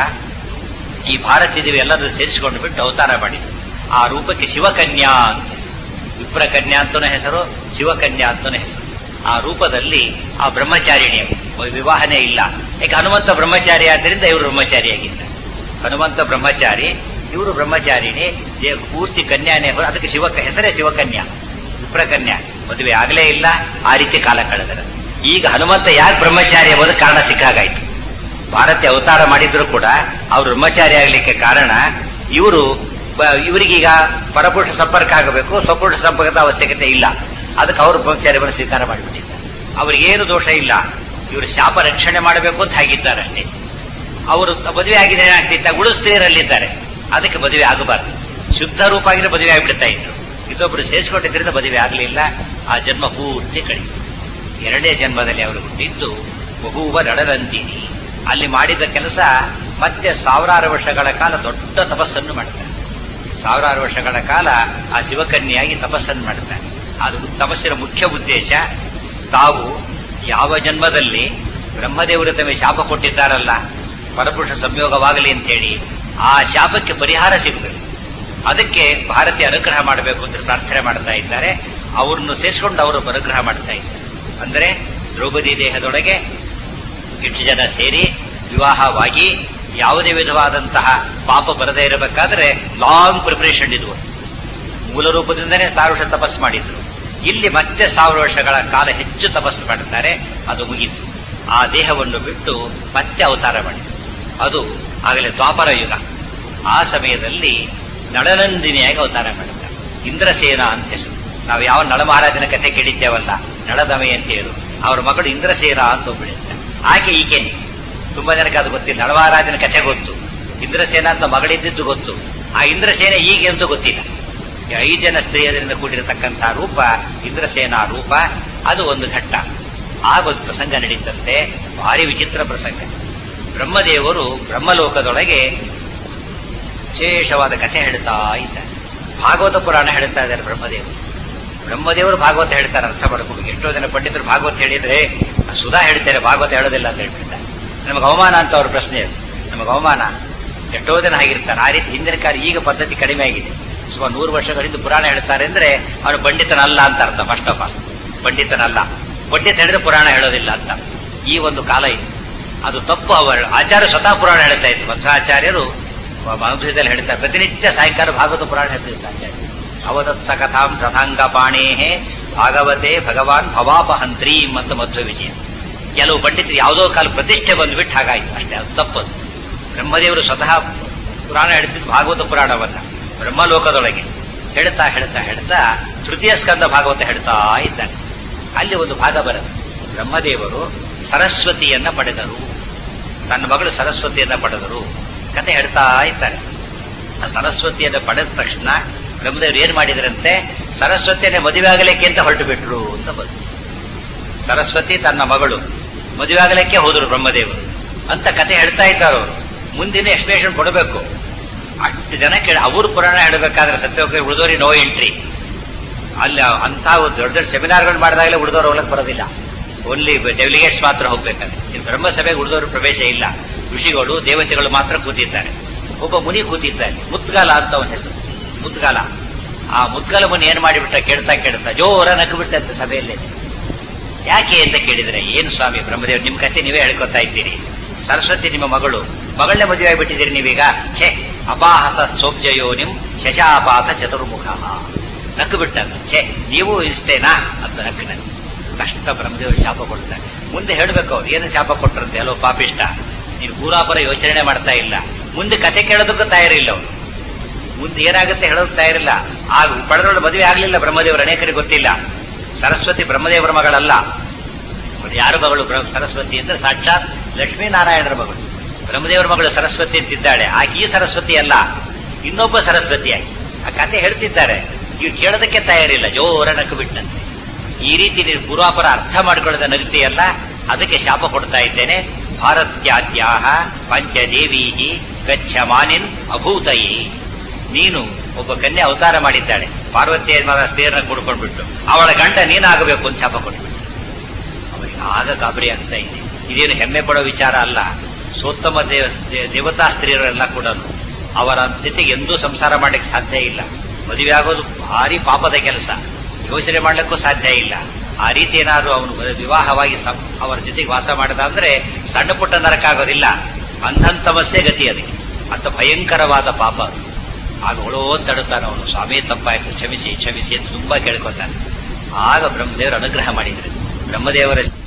ಈ ಭಾರತೀ ದೇವಿ ಎಲ್ಲದೂ ಸೇರಿಸಿಕೊಂಡು ಬಿಟ್ಟು ಅವತಾರ ಮಾಡಿದ್ರು. ಆ ರೂಪಕ್ಕೆ ಶಿವಕನ್ಯಾ ಅಂತ ಹೆಸರು, ವಿಪ್ರಕನ್ಯಾ ಅಂತನೂ ಹೆಸರು, ಶಿವಕನ್ಯಾ ಅಂತನೂ ಹೆಸರು. ಆ ರೂಪದಲ್ಲಿ ಆ ಬ್ರಹ್ಮಚಾರಿಣಿ, ವಿವಾಹನೇ ಇಲ್ಲ. ಯಾಕೆ? ಹನುಮಂತ ಬ್ರಹ್ಮಚಾರಿ ಆದ್ದರಿಂದ ಇವರು ಬ್ರಹ್ಮಚಾರಿಯಾಗಿದ್ದಾರೆ. ಹನುಮಂತ ಬ್ರಹ್ಮಚಾರಿ, ಇವರು ಬ್ರಹ್ಮಚಾರಿಣಿ, ಪೂರ್ತಿ ಕನ್ಯಾನೇ. ಅದಕ್ಕೆ ಶಿವ ಹೆಸರೇ ಶಿವಕನ್ಯಾ, ವಿಪ್ರಕನ್ಯಾ. ಮದುವೆ ಆಗಲೇ ಇಲ್ಲ, ಆ ರೀತಿ ಕಾಲ ಕಳೆದರ. ಈಗ ಹನುಮಂತ ಯಾಕೆ ಬ್ರಹ್ಮಚಾರಿ ಎಂಬುದು ಕಾರಣ ಸಿಕ್ಕಾಗಾಯ್ತು. ಭಾರತೀಯ ಅವತಾರ ಮಾಡಿದ್ರು ಕೂಡ ಅವರು ಬ್ರಹ್ಮಚಾರಿ ಆಗ್ಲಿಕ್ಕೆ ಕಾರಣ ಇವರು ಇವರಿಗೀಗ ಪರಪುರುಷ ಸಂಪರ್ಕ ಆಗಬೇಕು, ಸ್ವಪುರುಷ ಸಂಪರ್ಕದ ಅವಶ್ಯಕತೆ ಇಲ್ಲ. ಅದಕ್ಕೆ ಅವರು ಬ್ರಹ್ಮಚಾರ್ಯವನ್ನು ಸ್ವೀಕಾರ ಮಾಡಿಬಿಟ್ಟಿದ್ದಾರೆ. ಅವರಿಗೇನು ದೋಷ ಇಲ್ಲ, ಇವರು ಶಾಪ ರಕ್ಷಣೆ ಮಾಡಬೇಕು ಅಂತ ಹಾಗಿದ್ದಾರೆ ಅಷ್ಟೇ. ಅವರು ಮದುವೆ ಆಗಿದೆ ಏನಾಗ್ತಿತ್ತ, ಉಳು ಸ್ತ್ರೀಯರಲ್ಲಿದ್ದಾರೆ, ಅದಕ್ಕೆ ಮದುವೆ ಆಗಬಾರ್ದು. ಶುದ್ಧ ರೂಪ ಆಗಿದ್ರೆ ಮದುವೆ ಆಗಿಬಿಡ್ತಾ ಇದ್ರು. ಇದೊಬ್ಬರು ಸೇರಿಸಿಕೊಂಡಿದ್ದರಿಂದ ಮದುವೆ ಆಗಲಿಲ್ಲ. ಆ ಜನ್ಮ ಪೂರ್ತಿ ಕಳೀತು. ಎರಡನೇ ಜನ್ಮದಲ್ಲಿ ಅವರು ಹುಟ್ಟಿದ್ದು ಬಹುವ ನಡರಂತಿನಿ. ಅಲ್ಲಿ ಮಾಡಿದ ಕೆಲಸ ಮತ್ತೆ ಸಾವಿರಾರು ವರ್ಷಗಳ ಕಾಲ ದೊಡ್ಡ ತಪಸ್ಸನ್ನು ಮಾಡ್ತಾರೆ. ಸಾವಿರಾರು ವರ್ಷಗಳ ಕಾಲ ಆ ಶಿವಕನ್ಯಾಗಿ ತಪಸ್ಸನ್ನು ಮಾಡ್ತಾರೆ. ಅದು ತಪಸ್ಸಿನ ಮುಖ್ಯ ಉದ್ದೇಶ, ತಾವು ಯಾವ ಜನ್ಮದಲ್ಲಿ ಬ್ರಹ್ಮದೇವರು ತಮಗೆ ಶಾಪ ಕೊಟ್ಟಿದ್ದಾರಲ್ಲ, ಪರಪುರುಷ ಸಂಯೋಗವಾಗಲಿ ಅಂತೇಳಿ, ಆ ಶಾಪಕ್ಕೆ ಪರಿಹಾರ ಸಿಗಬೇಕು. ಅದಕ್ಕೆ ಭಾರತೀಯ ಅನುಗ್ರಹ ಮಾಡಬೇಕು ಅಂತ ಪ್ರಾರ್ಥನೆ ಮಾಡ್ತಾ ಇದ್ದಾರೆ. ಅವ್ರನ್ನು ಸೇರಿಸಿಕೊಂಡು ಅವರು ಅನುಗ್ರಹ ಮಾಡ್ತಾ ಇದ್ದಾರೆ. ಅಂದರೆ ದ್ರೌಪದಿ ದೇಹದೊಳಗೆ ಎಷ್ಟು ಜನ ಸೇರಿ ವಿವಾಹವಾಗಿ ಯಾವುದೇ ವಿಧವಾದಂತಹ ಪಾಪ ಬರದೇ ಇರಬೇಕಾದ್ರೆ ಲಾಂಗ್ ಪ್ರಿಪರೇಷನ್ ಇದು. ಮೂಲ ರೂಪದಿಂದನೇ ಸಾವಿರ ವರ್ಷ ತಪಸ್ಸು ಮಾಡಿದ್ರು. ಇಲ್ಲಿ ಮತ್ತೆ ಸಾವಿರ ವರ್ಷಗಳ ಕಾಲ ಹೆಚ್ಚು ತಪಸ್ಸು ಮಾಡುತ್ತಾರೆ. ಅದು ಮುಗಿತು. ಆ ದೇಹವನ್ನು ಬಿಟ್ಟು ಮತ್ತೆ ಅವತಾರ ಮಾಡಿದ್ರು. ಅದು ಆಗಲೇ ದ್ವಾಪರ ಯುಗ. ಆ ಸಮಯದಲ್ಲಿ ನಳನಂದಿನಿಯಾಗಿ ಅವತಾರ ಮಾಡುತ್ತಾರೆ. ಇಂದ್ರಸೇನ ಅಂತ ಹೆಸರು. ನಾವು ಯಾವ ನಳ ಮಹಾರಾಜನ ಕಥೆ ಕೇಳಿದ್ದೇವಲ್ಲ, ನಳದಮಯಂತಿಯರು, ಅವರ ಮಗಳು ಇಂದ್ರಸೇನ ಅಂತ ಒಬ್ಬಳಿದ್ದಾರೆ. ಆಕೆ ಈಕೆನೆ. ತುಂಬಾ ಜನಕ್ಕೆ ಅದು ಗೊತ್ತಿಲ್ಲ. ನಳ ಮಹಾರಾಜನ ಕಥೆ ಗೊತ್ತು, ಇಂದ್ರಸೇನ ಅಂತ ಮಗಳಿದ್ದು ಗೊತ್ತು. ಆ ಇಂದ್ರಸೇನೆ ಹೀಗೆ ಅಂತೂ ಗೊತ್ತಿಲ್ಲ. ಐದು ಜನ ಸ್ತ್ರೀಯರಿಂದ ಕೂಡಿರತಕ್ಕಂತಹ ರೂಪ ಇಂದ್ರಸೇನಾ ರೂಪ. ಅದು ಒಂದು ಘಟ್ಟ. ಆಗೊಂದು ಪ್ರಸಂಗ ನಡೀತಂತೆ, ಭಾರಿ ವಿಚಿತ್ರ ಪ್ರಸಂಗ. ಬ್ರಹ್ಮದೇವರು ಬ್ರಹ್ಮಲೋಕದೊಳಗೆ ವಿಶೇಷವಾದ ಕಥೆ ಹೇಳ್ತಾ ಇದ್ದಾರೆ. ಭಾಗವತ ಪುರಾಣ ಹೇಳ್ತಾ ಇದ್ದಾರೆ ಬ್ರಹ್ಮದೇವರು. ಬ್ರಹ್ಮದೇವರು ಭಾಗವತ ಹೇಳ್ತಾರೆ, ಅರ್ಥ ಮಾಡ್ಕೊಂಡು. ಎಷ್ಟೋ ಜನ ಪಂಡಿತರು ಭಾಗವತ ಹೇಳಿದ್ರೆ ಸುಧಾ ಹೇಳ್ತಾರೆ, ಭಾಗವತ ಹೇಳೋದಿಲ್ಲ ಅಂತ ಹೇಳ್ಬಿಡ್ತಾರೆ. ನಮಗೆ ಅವಮಾನ ಅಂತ ಅವ್ರ ಪ್ರಶ್ನೆ. ನಮಗೆ ಅವಮಾನ. ಎಷ್ಟೋ ಜನ ಆಗಿರ್ತಾರೆ ಆ ರೀತಿ. ಹಿಂದಿನ ಕಾಲ, ಈಗ ಪದ್ಧತಿ ಕಡಿಮೆ ಆಗಿದೆ. ಸುಮಾರು ನೂರು ವರ್ಷಗಳಿಂದ ಪುರಾಣ ಹೇಳ್ತಾರೆ ಅಂದ್ರೆ ಅವನು ಪಂಡಿತನಲ್ಲ ಅಂತ ಅರ್ಥ. ಫಸ್ಟ್ ಆಫ್ ಆಲ್ ಪಂಡಿತನಲ್ಲ. ಪಂಡಿತ ಹೇಳಿದ್ರೆ ಪುರಾಣ ಹೇಳೋದಿಲ್ಲ ಅಂತ ಈ ಒಂದು ಕಾಲ ಇದೆ. ಅದು ತಪ್ಪು. ಅವರು ಆಚಾರ್ಯ ಸ್ವತಃ ಪುರಾಣ ಹೇಳ್ತಾ ಇದ್ರು. ಮಧ್ವಾಚಾರ್ಯರು ಮನುಭದಲ್ಲಿ ಹೇಳ್ತಾರೆ, ಪ್ರತಿನಿತ್ಯ ಸಾಯಂಕಾಲ ಭಾಗವತ ಪುರಾಣ ಹೇಳ್ತಿದ್ರು ಆಚಾರ್ಯ. ಅವದತ್ಸ ಕಥಾಂ ತಥಾಂಗ ಪಾಣೇ ಭಾಗವತೆ ಭಗವಾನ್ ಭವಾಪಹಂತ್ರೀಂ ಅಂತ ಮಧ್ವ ವಿಜಯ. ಕೆಲವು ಪಂಡಿತರು ಯಾವುದೋ ಕಾಲ ಪ್ರತಿಷ್ಠೆ ಬಂದ್ಬಿಟ್ಟು ಹಾಗಾಯ್ತು ಅಷ್ಟೇ, ಅದು ತಪ್ಪದು. ಬ್ರಹ್ಮದೇವರು ಸ್ವತಃ ಪುರಾಣ ಹೇಳ್ತಿದ್ದು ಭಾಗವತ ಪುರಾಣವನ್ನ ಬ್ರಹ್ಮಲೋಕದೊಳಗೆ ಹೇಳ್ತಾ ಹೇಳ್ತಾ ಹೇಳ್ತಾ ತೃತೀಯ ಸ್ಕಂದ ಭಾಗವತ ಹೇಳ್ತಾ ಇದ್ದಾನೆ. ಅಲ್ಲಿ ಒಂದು ಭಾಗ ಬರುತ್ತೆ, ಬ್ರಹ್ಮದೇವರು ಸರಸ್ವತಿಯನ್ನ ಪಡೆದರು, ತನ್ನ ಮಗಳು ಸರಸ್ವತಿಯನ್ನ ಪಡೆದರು ಕತೆ ಹೇಳ್ತಾ ಇದ್ದಾರೆ. ಆ ಸರಸ್ವತಿಯನ್ನ ಪಡೆದ ತಕ್ಷಣ ಬ್ರಹ್ಮದೇವರು ಏನ್ ಮಾಡಿದ್ರಂತೆ, ಸರಸ್ವತಿಯನ್ನೇ ಮದುವೆ ಆಗಲಿಕ್ಕೆ ಅಂತ ಹೊರಟು ಬಿಟ್ರು ಅಂತ ಬಂತು. ಸರಸ್ವತಿ ತನ್ನ ಮಗಳು ಮದುವೆ ಆಗಲಿಕ್ಕೆ ಹೋದ್ರು ಬ್ರಹ್ಮದೇವರು ಅಂತ ಕತೆ ಹೇಳ್ತಾ ಇದ್ದಾರೆ ಅವರು. ಮುಂದಿನ ಎಕ್ಸ್ಪ್ಲೇಷನ್ ಕೊಡಬೇಕು. ಅಷ್ಟು ಜನ ಕೇಳಿ ಅವ್ರ ಪುರಾಣ ಹೇಳಬೇಕಾದ್ರೆ ಸತ್ಯ ಉಳಿದೋರಿ ನೋ ಎಂಟ್ರಿ. ಅಲ್ಲಿ ಅಂತ ದೊಡ್ಡ ದೊಡ್ಡ ಸೆಮಿನಾರ್ಗಳು ಮಾಡಿದಾಗಲೇ ಉಳಿದೋರು ಹೋಗ್ಲಕ್ಕೆ ಬರೋದಿಲ್ಲ, ಓನ್ಲಿ ಡೆಲಿಗೇಟ್ಸ್ ಮಾತ್ರ ಹೋಗ್ಬೇಕಾದ್ರೆ. ಇನ್ನು ಬ್ರಹ್ಮಸಭೆಗೆ ಉಳಿದೋರು ಪ್ರವೇಶ ಇಲ್ಲ, ಋಷಿಗಳು ದೇವತೆಗಳು ಮಾತ್ರ ಕೂತಿದ್ದಾರೆ. ಒಬ್ಬ ಮುನಿ ಕೂತಿದ್ದಾನೆ, ಮುದ್ಗಾಲ ಅಂತ ಅವನ ಹೆಸರು, ಮುದ್ಗಾಲ. ಆ ಮುದ್ಗಾಲ ಮುನಿ ಏನ್ ಮಾಡಿಬಿಟ್ಟ, ಕೇಳ್ತಾ ಕೇಳ್ತಾ ಜೋರ ನಗ್ಬಿಟ್ಟಂತೆ ಸಭೆಯಲ್ಲಿ. ಯಾಕೆ ಅಂತ ಕೇಳಿದ್ರೆ, ಏನು ಸ್ವಾಮಿ ಬ್ರಹ್ಮದೇವ್ ನಿಮ್ ಕತೆ ನೀವೇ ಹೇಳ್ಕೊತಾ ಇದ್ದೀರಿ, ಸರಸ್ವತಿ ನಿಮ್ಮ ಮಗಳು, ಮಗಳನ್ನೇ ಮದುವೆ ಆಗಿಬಿಟ್ಟಿದ್ದೀರಿ ನೀವೀಗ, ಛೇ ಅಪಾಹಸ ಸೋಬ್ಜಯೋ ನಿಮ್ ಶಶಾಪಾತ ಚತುರ್ಮುಖ. ನಕ್ಕು ಬಿಟ್ಟ, ಛೇ ನೀವು ಇಷ್ಟೇನಾ ಅಂತ ನಕ್ಕು ನಕ್ಕು. ಕಷ್ಟ ಬ್ರಹ್ಮದೇವರು ಶಾಪ ಕೊಡ್ತಾರೆ. ಮುಂದೆ ಹೇಳ್ಬೇಕು ಅವ್ರು ಏನು ಶಾಪ ಕೊಟ್ಟರಂತೆ, ಅಲ್ಲೋ ಪಾಪಿಷ್ಟ ನೀನು ಪೂರಾಪರ ಯೋಚನೆ ಮಾಡ್ತಾ ಇಲ್ಲ, ಮುಂದೆ ಕತೆ ಕೇಳೋದಕ್ಕೂ ತಯಾರಿಲ್ಲ ಅವರು. ಮುಂದೆ ಏನಾಗುತ್ತೆ ಹೇಳೋದಕ್ಕೆ ತಯಾರಿಲ್ಲ. ಆಗ ಪಡೆದೊಳ ಮದುವೆ ಆಗ್ಲಿಲ್ಲ ಬ್ರಹ್ಮದೇವರು, ಅನೇಕರಿಗೆ ಗೊತ್ತಿಲ್ಲ. ಸರಸ್ವತಿ ಬ್ರಹ್ಮದೇವರ ಮಗಳಲ್ಲ, ಯಾರ ಮಗಳು ಸರಸ್ವತಿ ಅಂದ್ರೆ ಸಾಕ್ಷಾತ್ ಲಕ್ಷ್ಮೀನಾರಾಯಣರ ಮಗಳು. ಬ್ರಹ್ಮದೇವರ ಮಗಳು ಸರಸ್ವತಿ ಅಂತಿದ್ದಾಳೆ, ಆಕೆ ಈ ಸರಸ್ವತಿ ಅಲ್ಲ, ಇನ್ನೊಬ್ಬ ಸರಸ್ವತಿಯಾಗಿ ಆ ಕತೆ ಹೇಳ್ತಿದ್ದಾರೆ. ಇವ್ರು ಕೇಳೋದಕ್ಕೆ ತಯಾರಿಲ್ಲ, ಜೋರ ನಕ್ಕು ಬಿಟ್ಟಂತೆ. ಈ ರೀತಿ ನೀನು ಪೂರ್ವಾಪರ ಅರ್ಥ ಮಾಡ್ಕೊಳ್ಳೋದ ನಗ್ತಿಯಲ್ಲ, ಅದಕ್ಕೆ ಶಾಪ ಕೊಡ್ತಾ ಇದ್ದೇನೆ. ಭಾರತ್ಯಾದ್ಯಾಹ ಪಂಚದೇವೀಹಿ ಗಚ್ಚಮಾನಿನ್ ಅಭೂತಯಿ. ನೀನು ಒಬ್ಬ ಕನ್ಯೆ ಅವತಾರ ಮಾಡಿದ್ದಾಳೆ, ಪಾರ್ವತಿಯ ಸ್ತ್ರೀಯರನ್ನ ಕೂಡ್ಕೊಂಡ್ಬಿಟ್ಟು ಅವಳ ಗಂಡ ನೀನಾಗಬೇಕು ಅಂತ ಶಾಪ ಕೊಟ್ಬಿಟ್ಟು. ಅವರಿಗೆ ಆಗ ಗಾಬರಿ ಆಗ್ತಾ ಇದೆ. ಇದೇನು ಹೆಮ್ಮೆ ಪಡೋ ವಿಚಾರ ಅಲ್ಲ. ಸೋತ್ತಮ ದೇವ ದೇವತಾ ಸ್ತ್ರೀಯರೆಲ್ಲ ಕೂಡ ಅವರ ಜೊತೆಗೆ ಎಂದೂ ಸಂಸಾರ ಮಾಡ್ಲಿಕ್ಕೆ ಸಾಧ್ಯ ಇಲ್ಲ. ಮದುವೆ ಆಗೋದು ಭಾರಿ ಪಾಪದ ಕೆಲಸ, ಯೋಚನೆ ಮಾಡ್ಲಿಕ್ಕೂ ಸಾಧ್ಯ ಇಲ್ಲ. ಆ ರೀತಿ ಏನಾದ್ರು ಅವನು ವಿವಾಹವಾಗಿ ಅವರ ಜೊತೆಗೆ ವಾಸ ಮಾಡಿದ ಅಂದ್ರೆ ಸಣ್ಣ ಪುಟ್ಟ ನರಕ ಆಗೋದಿಲ್ಲ, ಅಂಧಂತಮಸ್ಸೇ ಗತಿ ಅದಕ್ಕೆ. ಅಂತ ಭಯಂಕರವಾದ ಪಾಪ. ಆಗ ಹೊಳೋ ತಡುತ್ತಾನೆ ಅವನು, ಸ್ವಾಮಿ ತಪ್ಪಾಯ್ತು ಕ್ಷಮಿಸಿ ಕ್ಷಮಿಸಿ ಅಂತ ತುಂಬಾ ಕೇಳ್ಕೊತಾನೆ. ಆಗ ಬ್ರಹ್ಮದೇವರು ಅನುಗ್ರಹ ಮಾಡಿದ್ರು. ಬ್ರಹ್ಮದೇವರ